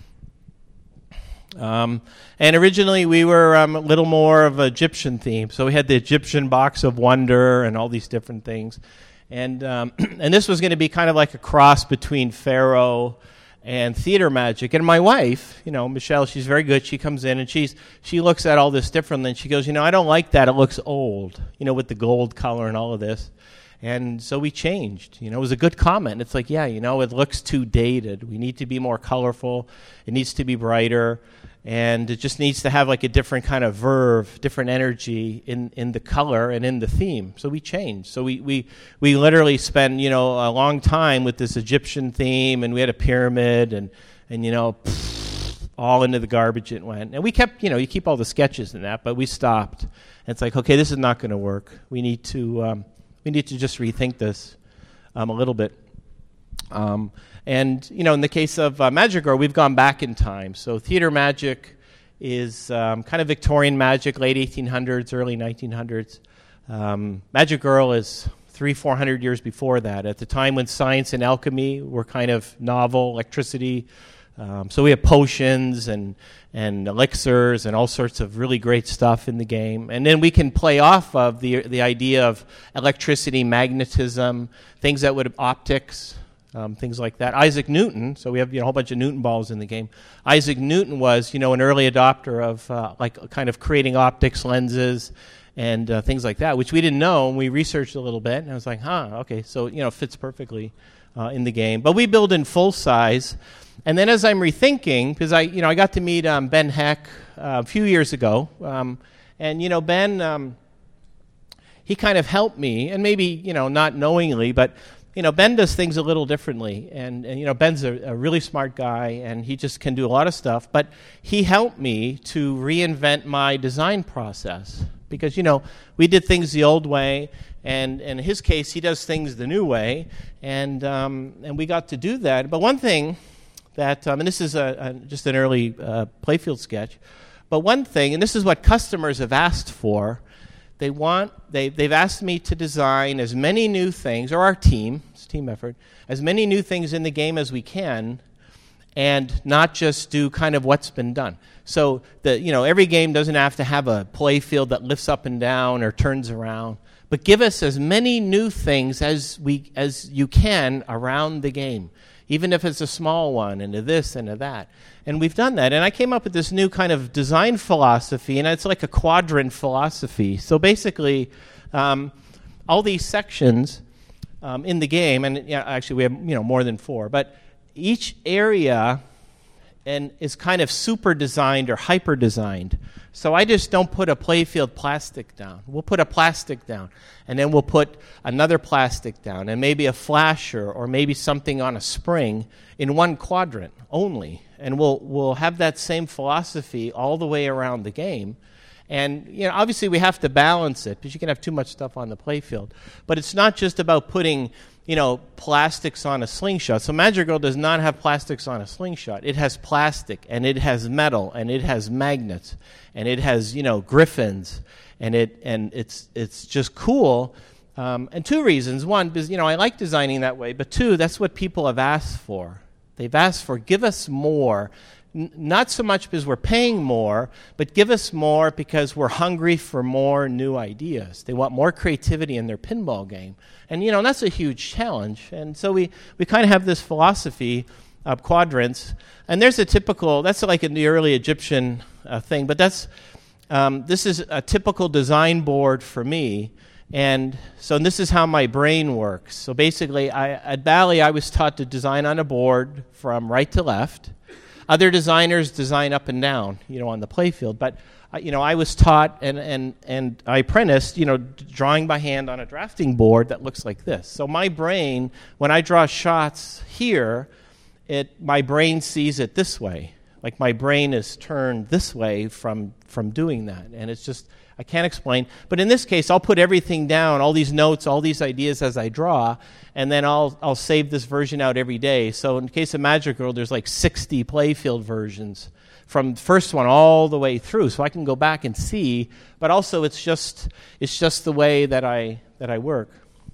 Um, and originally we were um, a little more of an Egyptian theme. So we had the Egyptian box of wonder and all these different things. And um, and this was going to be kind of like a cross between Pharaoh and theater magic. And my wife, you know, Michelle, she's very good. She comes in and she's she looks at all this differently. And she goes, you know, I don't like that. It looks old, you know, with the gold color and all of this. And so we changed. You know, it was a good comment. It's like, yeah, you know, it looks too dated. We need to be more colorful. It needs to be brighter. And it just needs to have like a different kind of verve, different energy in, in the color and in the theme. So we changed. So we, we, we literally spent, you know, a long time with this Egyptian theme, and we had a pyramid, and, and you know, pfft, all into the garbage it went. And we kept, you know, you keep all the sketches in that, but we stopped. And it's like, okay, this is not going to work. We need to... Um, We need to just rethink this um, a little bit. Um, and, you know, in the case of uh, Magic Girl, we've gone back in time. So theater magic is um, kind of Victorian magic, late eighteen hundreds, early nineteen hundreds. Um, Magic Girl is three, four hundred years before that, at the time when science and alchemy were kind of novel, electricity. Um, so we have potions and and elixirs and all sorts of really great stuff in the game. And then we can play off of the the idea of electricity, magnetism, things that would have optics, um, things like that. Isaac Newton, so we have you know, a whole bunch of Newton balls in the game. Isaac Newton was, you know, an early adopter of uh, like kind of creating optics, lenses, and uh, things like that, which we didn't know, and we researched a little bit, and I was like, huh, okay, so, you know, it fits perfectly uh, in the game. But we build in full size. And then as I'm rethinking, because I, you know, I got to meet um, Ben Heck uh, a few years ago, um, and you know, Ben, um, he kind of helped me, and maybe you know, not knowingly, but you know, Ben does things a little differently, and, and you know, Ben's a, a really smart guy, and he just can do a lot of stuff. But he helped me to reinvent my design process, because you know, we did things the old way. And, and in his case, he does things the new way, and um, and we got to do that. But one thing that, um, and this is a, a, just an early uh, playfield sketch, but one thing, and this is what customers have asked for, they want, they, they've asked me to design as many new things, or our team, it's a team effort, as many new things in the game as we can, and not just do kind of what's been done. So, the, you know, every game doesn't have to have a playfield that lifts up and down or turns around, but give us as many new things as we as you can around the game, even if it's a small one, and to this and to that. And we've done that. And I came up with this new kind of design philosophy, and it's like a quadrant philosophy. So basically, um, all these sections um, in the game, and yeah, actually we have you know more than four, but each area and is kind of super designed or hyper designed. So I just don't put a playfield plastic down. We'll put a plastic down, and then we'll put another plastic down, and maybe a flasher or maybe something on a spring in one quadrant only. And we'll we'll have that same philosophy all the way around the game. And you know, obviously we have to balance it, because you can have too much stuff on the playfield. But it's not just about putting you know, plastics on a slingshot. So Magic Girl does not have plastics on a slingshot. It has plastic, and it has metal, and it has magnets, and it has, you know, griffins, and it and it's it's just cool. Um, and two reasons. One, because, you know, I like designing that way, but two, that's what people have asked for. They've asked for, give us more. N- not so much because we're paying more, but give us more because we're hungry for more new ideas. They want more creativity in their pinball game. And, you know, that's a huge challenge. And so we, we kind of have this philosophy of quadrants. And there's a typical, that's like in the early Egyptian uh, thing, but that's, um, this is a typical design board for me. And so this is how my brain works. So basically, I, at Bally, I was taught to design on a board from right to left. Other designers design up and down, you know, on the playfield. But, uh, you know, I was taught and, and, and I apprenticed, you know, d- drawing by hand on a drafting board that looks like this. So my brain, when I draw shots here, it my brain sees it this way. Like my brain is turned this way from from doing that. And it's just, I can't explain. But in this case, I'll put everything down, all these notes, all these ideas as I draw, and then I'll I'll save this version out every day. So in the case of Magic Girl, there's like sixty playfield versions from the first one all the way through. So I can go back and see, but also it's just it's just the way that I that I work.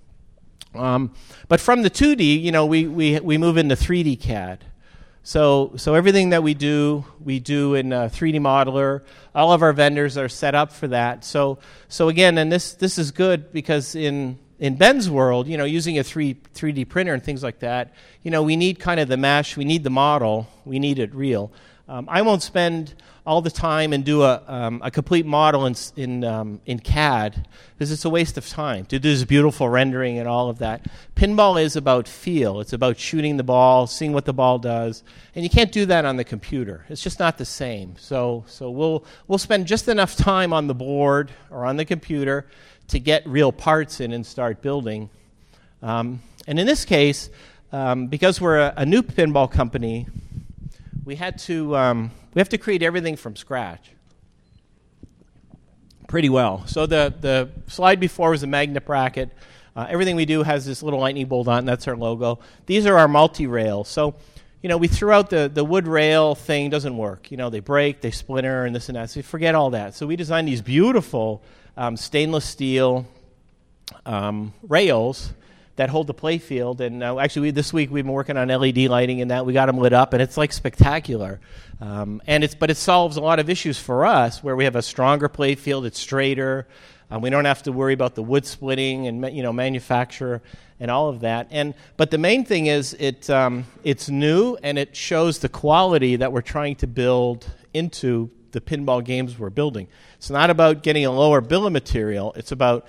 Um, but from the two D, you know, we we we move into three D C A D. So so everything that we do, we do in a three D modeler. All of our vendors are set up for that. So so again, and this this is good because in in Ben's world, you know, using a three 3D printer and things like that, you know, we need kind of the mesh, we need the model, we need it real. Um, I won't spend all the time and do a, um, a complete model in in, um, in C A D because it's a waste of time to do this beautiful rendering and all of that. Pinball is about feel. It's about shooting the ball, seeing what the ball does, and you can't do that on the computer. It's just not the same. So so we'll we'll spend just enough time on the board or on the computer to get real parts in and start building. Um, and in this case, um, because we're a, a new pinball company, we had to um, we have to create everything from scratch pretty well. So the the slide before was a magnet bracket. Uh, everything we do has this little lightning bolt on. That's our logo. These are our multi-rails. So, you know, we threw out the the wood rail thing. Doesn't work. You know, they break, they splinter, and this and that. So forget all that. So we designed these beautiful um, stainless steel um, rails that hold the play field. And uh, actually, we, this week we've been working on L E D lighting and that. We got them lit up, and it's like spectacular. Um, and it's but it solves a lot of issues for us where we have a stronger play field. It's straighter. Um, we don't have to worry about the wood splitting and you know manufacture and all of that. And but the main thing is it um, it's new and it shows the quality that we're trying to build into the pinball games we're building. It's not about getting a lower bill of material. It's about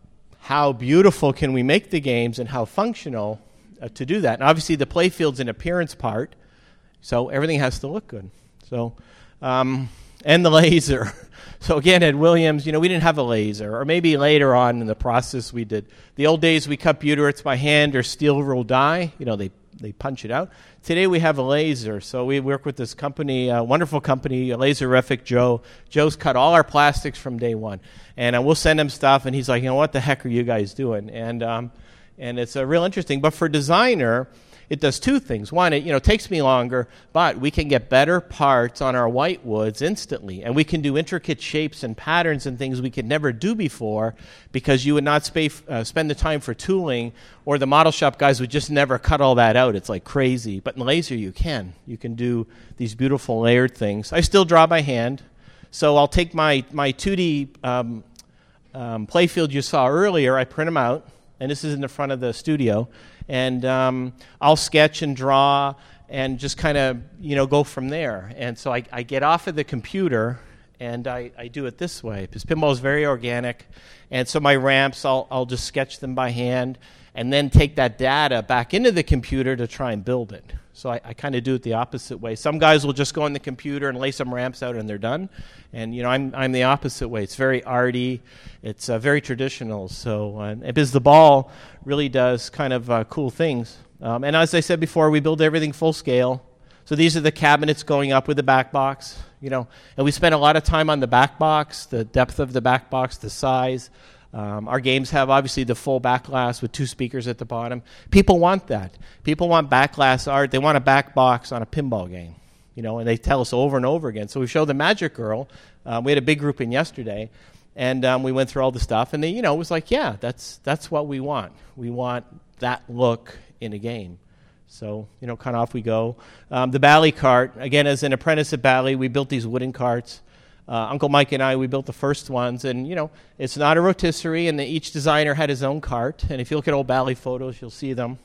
how beautiful can we make the games and how functional uh, to do that. And obviously the play field's an appearance part, so everything has to look good. So, um, and the laser. So again, at Williams, you know, we didn't have a laser, or maybe later on in the process we did. The old days we cut butyrates by hand or steel rule die. You know, they they punch it out. Today we have a laser, so we work with this company, a wonderful company, Laserific Joe. Joe's cut all our plastics from day one, and uh, we'll send him stuff, and he's like, you know, what the heck are you guys doing? And um, and it's uh, real interesting. But for designer, it does two things. One, it you know takes me longer, but we can get better parts on our white woods instantly, and we can do intricate shapes and patterns and things we could never do before because you would not sp- uh, spend the time for tooling, or the model shop guys would just never cut all that out. It's like crazy. But in laser, you can. You can do these beautiful layered things. I still draw by hand, so I'll take my my two D um, um, playfield you saw earlier. I print them out, and this is in the front of the studio. And um, I'll sketch and draw and just kind of, you know, go from there. And so I, I get off of the computer and I, I do it this way because pinball is very organic. And so my ramps, I'll, I'll just sketch them by hand and then take that data back into the computer to try and build it. So I, I kind of do it the opposite way. Some guys will just go on the computer and lay some ramps out and they're done. And, you know, I'm I'm the opposite way. It's very arty. It's uh, very traditional. So uh, because the ball really does kind of uh, cool things. Um, and as I said before, we build everything full scale. So these are the cabinets going up with the back box, you know. And we spend a lot of time on the back box, the depth of the back box, the size. Um, our games have, obviously, the full back glass with two speakers at the bottom. People want that. People want back glass art. They want a back box on a pinball game, you know, and they tell us over and over again. So we showed the Magic Girl. Uh, we had a big group in yesterday, and um, we went through all the stuff. And, they, you know, it was like, yeah, that's that's what we want. We want that look in a game. So, you know, kind of off we go. Um, the Bally cart, again, as an apprentice at Bally, we built these wooden carts. Uh, Uncle Mike and I, we built the first ones, and, you know, it's not a rotisserie, and the, each designer had his own cart. And if you look at old Bally photos, you'll see them.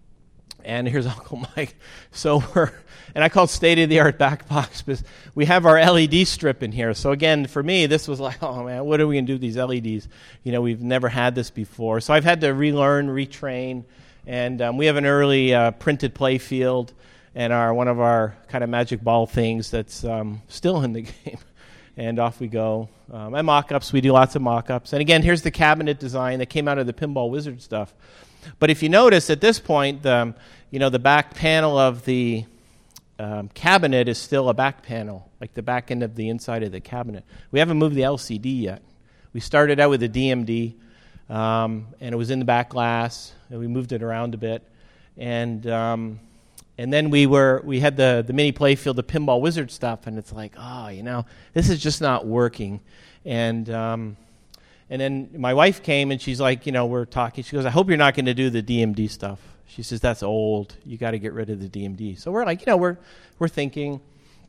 And here's Uncle Mike. So we're, and I call it state-of-the-art back box because we have our L E D strip in here. So again, for me, this was like, oh, man, what are we going to do with these L E Ds? You know, we've never had this before. So I've had to relearn, retrain, and um, we have an early uh, printed play field and our one of our kind of magic ball things that's um, still in the game. And off we go. Um, and mock-ups, we do lots of mock-ups. And again, here's the cabinet design that came out of the Pinball Wizard stuff. But if you notice, at this point, um, you know, the back panel of the um, cabinet is still a back panel, like the back end of the inside of the cabinet. We haven't moved the L C D yet. We started out with a D M D, um, and it was in the back glass, and we moved it around a bit. And... Um, And then we were we had the, the mini playfield, the Pinball Wizard stuff, and it's like, oh, you know, this is just not working. And um, and then my wife came, and she's like, you know, we're talking. She goes, I hope you're not going to do the D M D stuff. She says, that's old. You got to get rid of the D M D. So we're like, you know, we're we're thinking.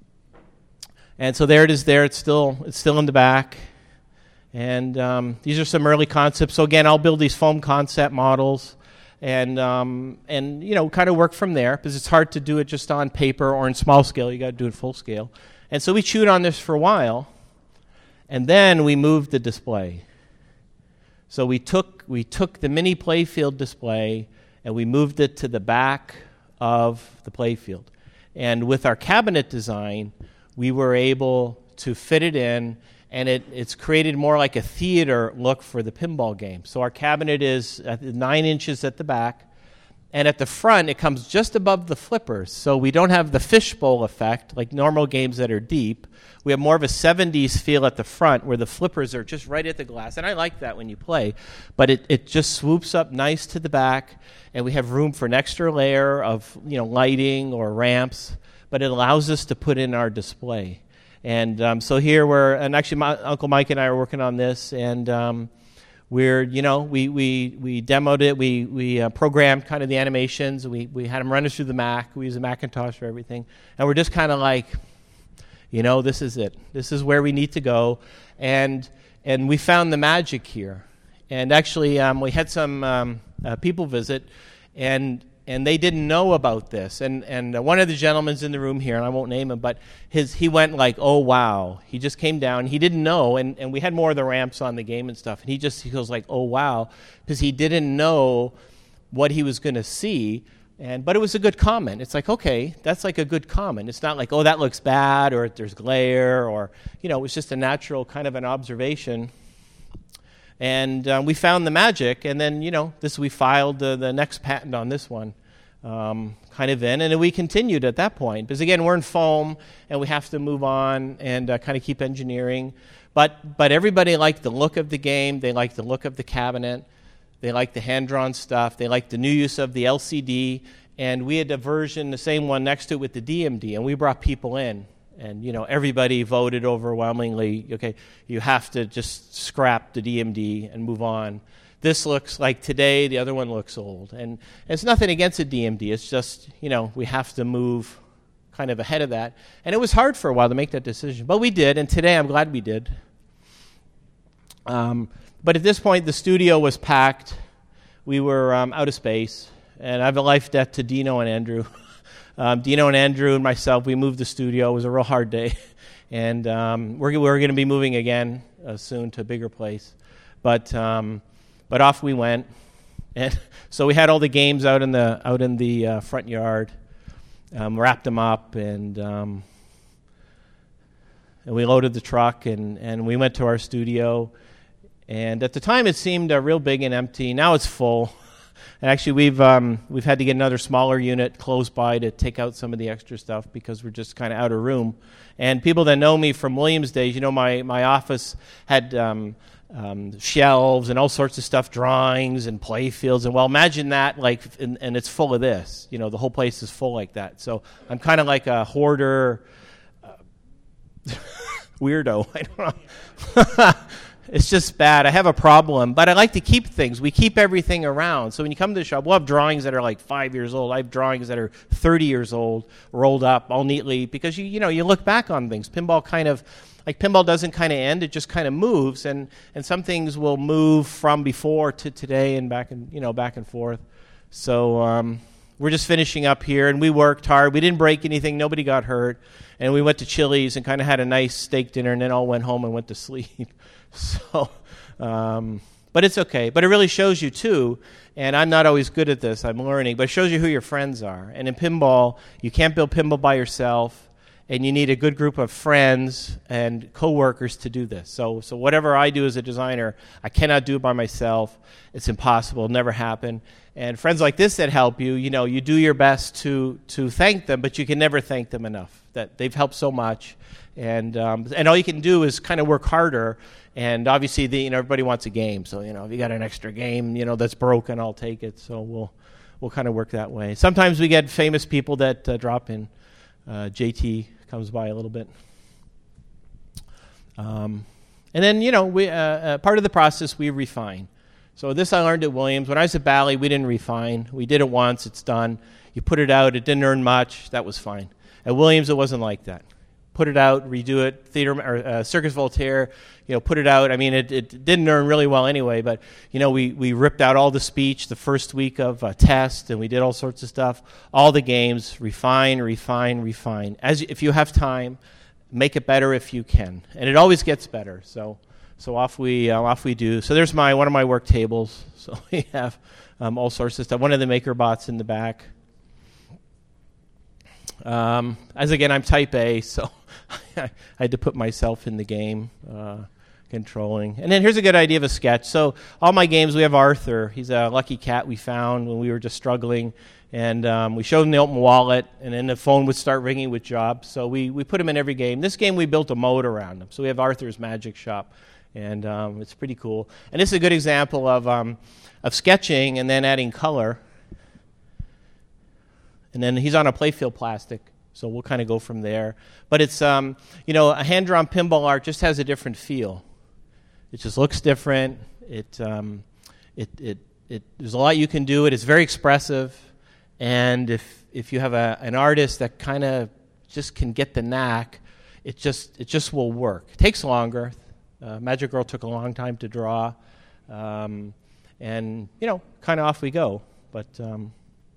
And so there it is there. It's still it's still in the back. And um, these are some early concepts. So again, I'll build these foam concept models. and um, and you know, kind of work from there, because it's hard to do it just on paper or in small scale. You got to do it full scale. And so we chewed on this for a while, and then we moved the display. So we took we took the mini playfield display and we moved it to the back of the playfield. And with our cabinet design, we were able to fit it in, and it, it's created more like a theater look for the pinball game. So our cabinet is at nine inches at the back, and at the front, it comes just above the flippers. So we don't have the fishbowl effect, like normal games that are deep. We have more of a seventies feel at the front, where the flippers are just right at the glass. And I like that when you play. But it, it just swoops up nice to the back, and we have room for an extra layer of, you know, lighting or ramps. But it allows us to put in our display. And um, so here we're, and actually my, Uncle Mike and I are working on this, and um, we're, you know, we we we demoed it, we we uh, programmed kind of the animations, we we had them run us through the Mac, we use a Macintosh for everything, and we're just kind of like, you know, this is it, this is where we need to go, and and we found the magic here, and actually um, we had some um, uh, people visit, and. And they didn't know about this. And and uh, one of the gentlemen's in the room here, and I won't name him, but his he went like, oh, wow. He just came down. He didn't know. And, and we had more of the ramps on the game and stuff. And he just he goes like, oh, wow, because he didn't know what he was going to see. And But it was a good comment. It's like, okay, that's like a good comment. It's not like, oh, that looks bad, or there's glare, or, you know, it was just a natural kind of an observation. And um, we found the magic, and then, you know, this we filed uh, the next patent on this one, um, kind of in, and then we continued at that point. Because, again, we're in foam, and we have to move on and uh, kind of keep engineering. But but everybody liked the look of the game. They liked the look of the cabinet. They liked the hand-drawn stuff. They liked the new use of the L C D. And we had a version, the same one next to it with the D M D, and we brought people in. And, you know, everybody voted overwhelmingly, okay, you have to just scrap the D M D and move on. This looks like today, the other one looks old. And it's nothing against the D M D. It's just, you know, we have to move kind of ahead of that. And it was hard for a while to make that decision. But we did, and today I'm glad we did. Um, but at this point, the studio was packed. We were um, out of space. And I have a life debt to Dino and Andrew. Um, Dino and Andrew and myself, we moved the studio. It was a real hard day. And um, we're, we're going to be moving again uh, soon to a bigger place. But um, but off we went. And so we had all the games out in the out in the uh, front yard, um, wrapped them up, and um, and we loaded the truck, and, and we went to our studio. And at the time, it seemed uh, real big and empty. Now it's full. And actually, we've um, we've had to get another smaller unit close by to take out some of the extra stuff because we're just kind of out of room. And people that know me from Williams days, you know, my, my office had um, um, shelves and all sorts of stuff, drawings and play fields. And well, imagine that, like, and, and it's full of this. You know, the whole place is full like that. So I'm kind of like a hoarder uh, weirdo. I don't know. It's just bad. I have a problem, but I like to keep things. We keep everything around. So when you come to the shop, we'll have drawings that are like five years old. I have drawings that are thirty years old, rolled up all neatly, because you you know you look back on things. Pinball kind of, like pinball doesn't kind of end. It just kind of moves, and, and some things will move from before to today and back and you know back and forth. So um, we're just finishing up here, and we worked hard. We didn't break anything. Nobody got hurt, and we went to Chili's and kind of had a nice steak dinner, and then all went home and went to sleep. So, um, but it's okay. But it really shows you, too, and I'm not always good at this. I'm learning. But it shows you who your friends are. And in pinball, you can't build pinball by yourself, and you need a good group of friends and coworkers to do this. So so whatever I do as a designer, I cannot do it by myself. It's impossible. It'll never happen. And friends like this that help you, you know, you do your best to to thank them, but you can never thank them enough. That they've helped so much. And um, and all you can do is kind of work harder. And obviously, the, you know, everybody wants a game. So, you know, if you got an extra game, you know, that's broken, I'll take it. So we'll we'll kind of work that way. Sometimes we get famous people that uh, drop in. Uh, J T comes by a little bit. Um, and then, you know, we uh, uh, part of the process, we refine. So this I learned at Williams. When I was at Bally, we didn't refine. We did it once. It's done. You put it out. It didn't earn much. That was fine. At Williams, it wasn't like that. put it out, redo it. Theater or uh, Circus Voltaire, you know, put it out. I mean, it, it didn't earn really well anyway, but you know, we we ripped out all the speech the first week of uh, test, and we did all sorts of stuff. All the games, refine, refine, refine. As if you have time, make it better if you can, and it always gets better. So so off we uh, off we do. So there's my one of my work tables. So we have um, all sorts of stuff. One of the MakerBots in the back. Um, as again, I'm type A, so I had to put myself in the game, uh, controlling. And then here's a good idea of a sketch. So all my games, we have Arthur. He's a lucky cat we found when we were just struggling. And um, we showed him the open wallet, and then the phone would start ringing with jobs. So we, we put him in every game. This game, we built a mode around him. So we have Arthur's Magic Shop, and um, it's pretty cool. And this is a good example of um, of sketching and then adding color. And then he's on a playfield plastic, so we'll kind of go from there. But it's, um, you know, a hand-drawn pinball art just has a different feel. It just looks different. It, um, it, it, it. There's a lot you can do. It is very expressive, and if if you have a an artist that kind of just can get the knack, it just it just will work. It takes longer. Uh, Magic Girl took a long time to draw, um, and you know, kind of off we go. But um,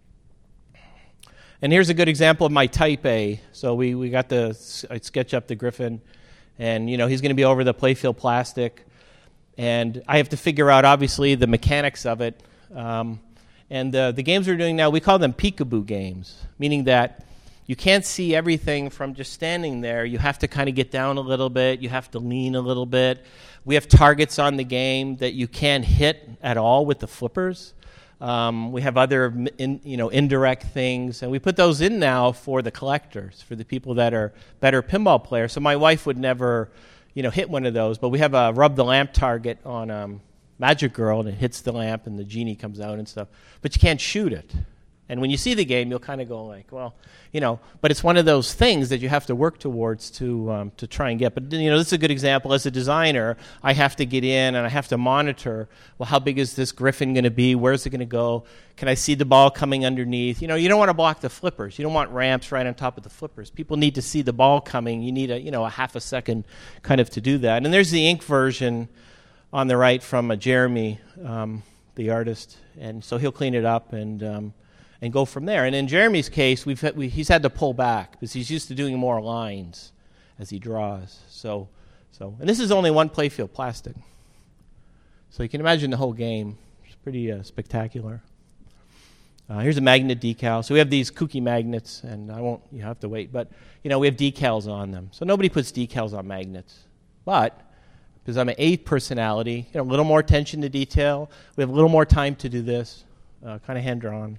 And here's a good example of my type A. So we, we got the, I sketch up the Griffin, and you know he's going to be over the playfield plastic, and I have to figure out obviously the mechanics of it. Um, and the the games we're doing now, we call them peekaboo games, meaning that you can't see everything from just standing there. You have to kind of get down a little bit. You have to lean a little bit. We have targets on the game that you can't hit at all with the flippers. Um, we have other, in, you know, indirect things, and we put those in now for the collectors, for the people that are better pinball players. So my wife would never, you know, hit one of those, but we have a rub the lamp target on um, Magic Girl, and it hits the lamp, and the genie comes out and stuff. But you can't shoot it. And when you see the game, you'll kind of go like, well, you know, but it's one of those things that you have to work towards to um, to try and get. But, you know, this is a good example. As a designer, I have to get in and I have to monitor, well, how big is this Griffin going to be? Where's it going to go? Can I see the ball coming underneath? You know, you don't want to block the flippers. You don't want ramps right on top of the flippers. People need to see the ball coming. You need, a you know, a half a second kind of to do that. And there's the ink version on the right from uh, Jeremy, um, the artist. And so he'll clean it up and... Um, and go from there. And in Jeremy's case, we've had, we, he's had to pull back because he's used to doing more lines as he draws. So, so, and this is only one playfield plastic. So you can imagine the whole game. It's pretty uh, spectacular. Uh, here's a magnet decal. So we have these kooky magnets, and I won't, you have to wait, but you know, we have decals on them. So nobody puts decals on magnets. But because I'm an A personality, you know, a little more attention to detail. We have a little more time to do this, uh, kind of hand-drawn.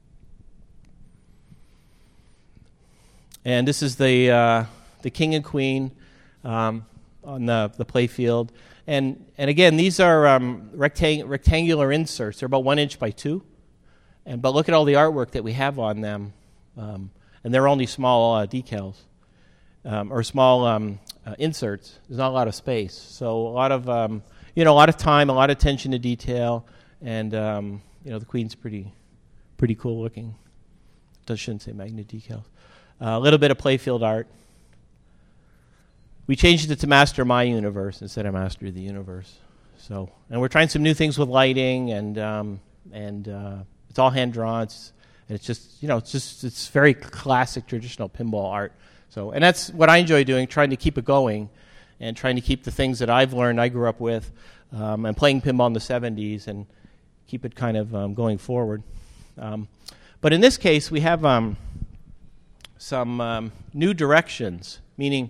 And this is the uh, the king and queen um, on the the play field. And and again, these are um, rectang- rectangular inserts. They're about one inch by two. And but look at all the artwork that we have on them. Um, and they're only small uh, decals um, or small um, uh, inserts. There's not a lot of space. So a lot of um, you know a lot of time, a lot of attention to detail, and um, you know the queen's pretty pretty cool looking. I shouldn't say magnet decals. Uh, a little bit of playfield art. We changed it to Master My Universe instead of Master the Universe. So, and we're trying some new things with lighting, and um, and uh, it's all hand drawn. It's, and it's just you know it's just it's very classic traditional pinball art. So, and that's what I enjoy doing, trying to keep it going, and trying to keep the things that I've learned, I grew up with, um, and playing pinball in the seventies, and keep it kind of um, going forward. Um, but in this case, we have. Um, some um, new directions, meaning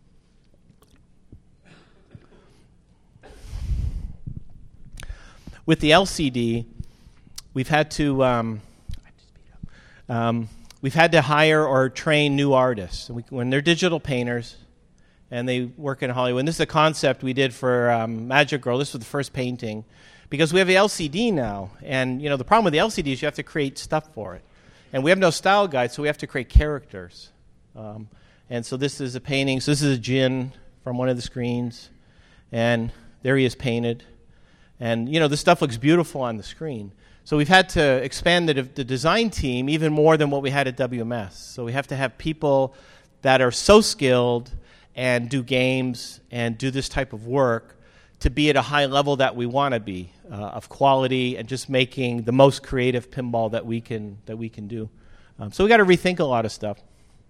with the L C D, we've had to um, um, we've had to hire or train new artists. We, when they're digital painters and they work in Hollywood, and this is a concept we did for um, Magic Girl. This was the first painting because we have the L C D now, and you know the problem with the L C D is you have to create stuff for it. And we have no style guide, so we have to create characters. Um, and so this is a painting. So this is a Jin from one of the screens. And there he is painted. And, you know, this stuff looks beautiful on the screen. So we've had to expand the, the design team even more than what we had at W M S. So we have to have people that are so skilled and do games and do this type of work to be at a high level that we want to be, uh, of quality and just making the most creative pinball that we can that we can do. Um, so we got to rethink a lot of stuff.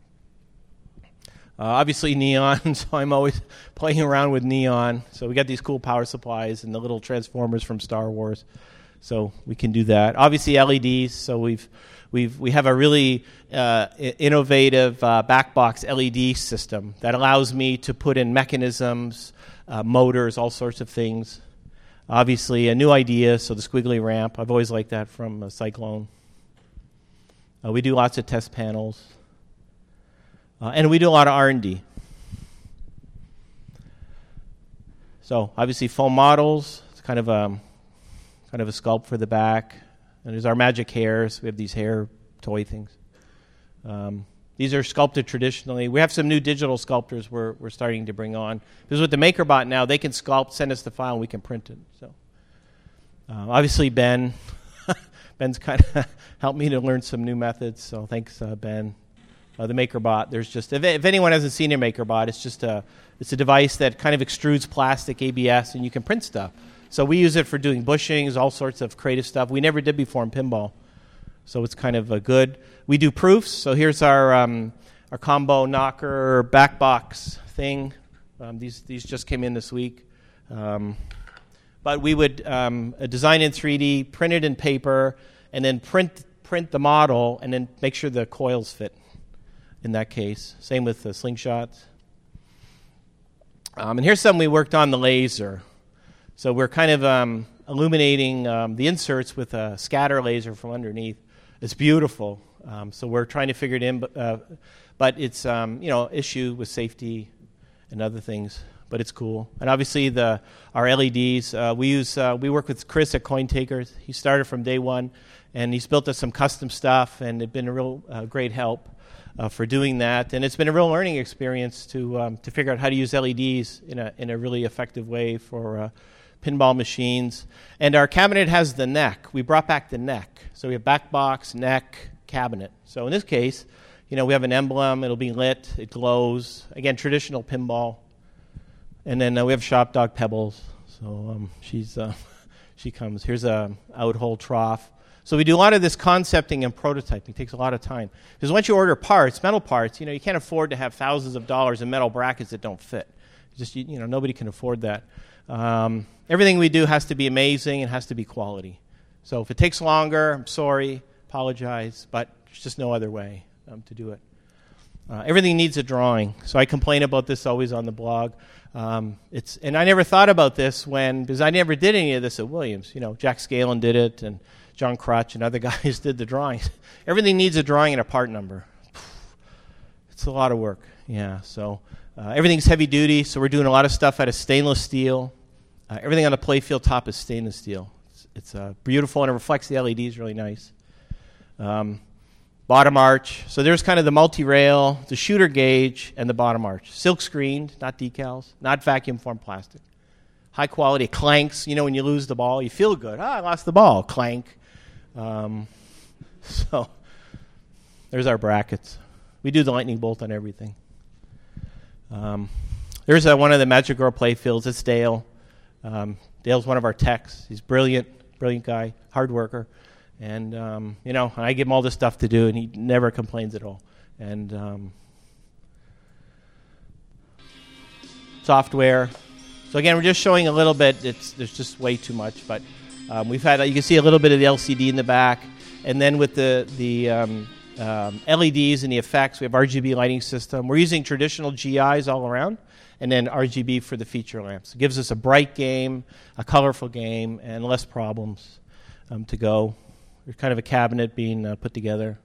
Uh, obviously neon, so I'm always playing around with neon. So we got these cool power supplies and the little transformers from Star Wars, so we can do that. Obviously L E Ds, so we've we've we have a really uh, innovative uh, backbox L E D system that allows me to put in mechanisms, uh, motors, all sorts of things. Obviously a new idea, so the squiggly ramp. I've always liked that from uh, Cyclone. Uh, we do lots of test panels. Uh, and we do a lot of R and D. So obviously foam models. It's kind of a kind of a sculpt for the back. And there's our magic hairs. We have these hair toy things. Um, these are sculpted traditionally. We have some new digital sculptors we're we're starting to bring on. Because with the MakerBot now, they can sculpt, send us the file, and we can print it. So uh, obviously Ben, Ben's kind of helped me to learn some new methods. So thanks, uh, Ben. Uh, the MakerBot. There's just if, if anyone hasn't seen a MakerBot, it's just a it's a device that kind of extrudes plastic A B S and you can print stuff. So we use it for doing bushings, all sorts of creative stuff we never did before in pinball. So it's kind of a good. We do proofs. So here's our um, our combo knocker backbox thing. Um, these these just came in this week. Um, but we would um, design in three D, print it in paper, and then print print the model, and then make sure the coils fit. In that case, same with the slingshots. Um, and here's something we worked on, the laser. So we're kind of um, illuminating um, the inserts with a scatter laser from underneath. It's beautiful. Um, so we're trying to figure it in, but, uh, but it's um, you know issue with safety and other things. But it's cool. And obviously the our L E Ds. Uh, we use uh, we work with Chris at CoinTakers. He started from day one, and he's built us some custom stuff, and it's been a real uh, great help. Uh, for doing that, and it's been a real learning experience to um, to figure out how to use L E Ds in a in a really effective way for uh, pinball machines. And our cabinet has the neck. We brought back the neck, so we have back box, neck, cabinet. So in this case, you know, we have an emblem. It'll be lit. It glows. Again, traditional pinball. And then uh, we have Shop Dog Pebbles. So um, she's uh, she comes. Here's a out hole trough. So we do a lot of this concepting and prototyping. It takes a lot of time. Because once you order parts, metal parts, you know, you can't afford to have thousands of dollars in metal brackets that don't fit. Just, you, you know, nobody can afford that. Um, everything we do has to be amazing and has to be quality. So if it takes longer, I'm sorry, apologize, but there's just no other way um, to do it. Uh, everything needs a drawing. So I complain about this always on the blog. Um, it's and I never thought about this when, because I never did any of this at Williams. You know, Jack Scanlon did it, and John Crutch and other guys did the drawings. Everything needs a drawing and a part number. It's a lot of work. Yeah, so uh, everything's heavy duty, so we're doing a lot of stuff out of stainless steel. Uh, everything on the playfield top is stainless steel. It's, it's uh, beautiful, and it reflects the L E Ds really nice. Um, bottom arch. So there's kind of the multi-rail, the shooter gauge, and the bottom arch. Silk screened, not decals, not vacuum formed plastic. High quality. Clanks. You know, when you lose the ball, you feel good. Ah, I lost the ball. Clank. Um, so there's our brackets. We do the lightning bolt on everything. Um, there's uh, one of the Magic Girl playfields. It's Dale. Um, Dale's one of our techs. He's brilliant, brilliant guy, hard worker. And, um, you know, I give him all this stuff to do, and he never complains at all. And um, software. So, again, we're just showing a little bit. It's There's just way too much, but... Um, we've had, you can see a little bit of the L C D in the back, and then with the the um, um, L E Ds and the effects, we have R G B lighting system. We're using traditional G Is all around, and then R G B for the feature lamps. It gives us a bright game, a colorful game, and less problems um, to go. There's kind of a cabinet being uh, put together.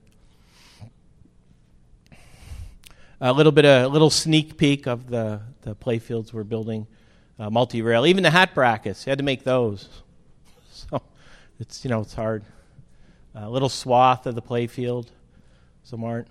A little bit, of, a little sneak peek of the the playfields we're building, uh, multi-rail. Even the hat brackets, you had to make those. So it's, you know, it's hard. A little swath of the playfield, some art.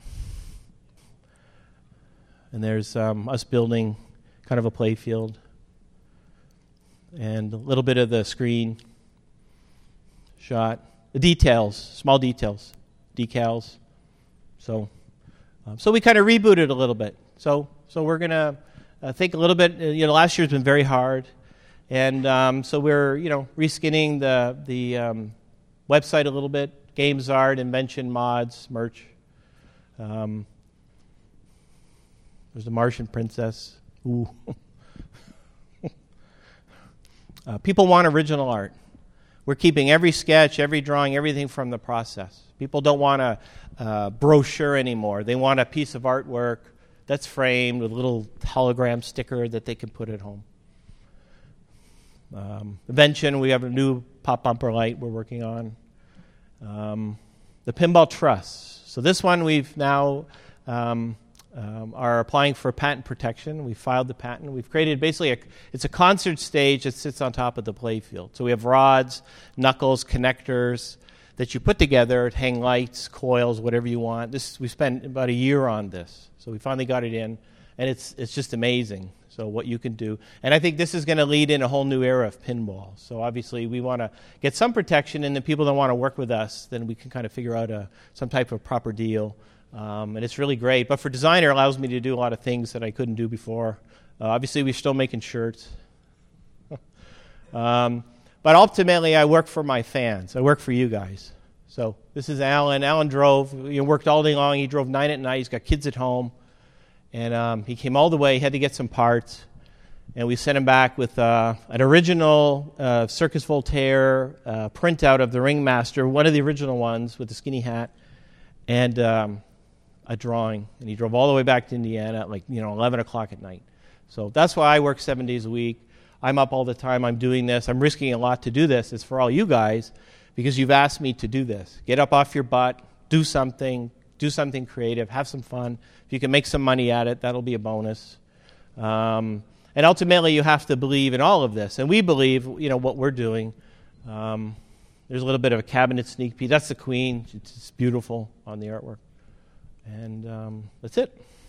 And there's um, us building kind of a playfield. And a little bit of the screen shot. The details, small details, decals. So, um, so we kind of rebooted a little bit. So so we're going to uh, think a little bit. Uh, you know, last year's been very hard. And um, so we're, you know, reskinning the, the um, website a little bit. Games, art, invention, mods, merch. Um, there's a Martian princess. Ooh. uh, people want original art. We're keeping every sketch, every drawing, everything from the process. People don't want a uh, brochure anymore. They want a piece of artwork that's framed with a little hologram sticker that they can put at home. Um, Invention, we have a new pop bumper light we're working on. Um, the Pinball Truss. So this one we've now um, um, are applying for patent protection. We filed the patent. We've created basically a, it's a concert stage that sits on top of the play field. So we have rods, knuckles, connectors that you put together to hang lights, coils, whatever you want. This we spent about a year on this. So we finally got it in, and it's it's just amazing. So what you can do. And I think this is going to lead in a whole new era of pinball. So obviously we want to get some protection, and the people that want to work with us, then we can kind of figure out a, some type of proper deal. Um, and it's really great. But for designer, it allows me to do a lot of things that I couldn't do before. Uh, obviously, we're still making shirts. um, but ultimately, I work for my fans. I work for you guys. So this is Alan. Alan drove. He worked all day long. He drove nine at night. He's got kids at home. And um, he came all the way. He had to get some parts. And we sent him back with uh, an original uh, Circus Voltaire uh, printout of the Ringmaster, one of the original ones with the skinny hat, and um, a drawing. And he drove all the way back to Indiana at like, you know, eleven o'clock at night. So that's why I work seven days a week. I'm up all the time. I'm doing this. I'm risking a lot to do this. It's for all you guys because you've asked me to do this. Get up off your butt. Do something. Do something creative. Have some fun. If you can make some money at it, that'll be a bonus. Um, and ultimately, you have to believe in all of this. And we believe, you know, what we're doing. Um, there's a little bit of a cabinet sneak peek. That's the Queen. It's, it's beautiful on the artwork. And um, that's it.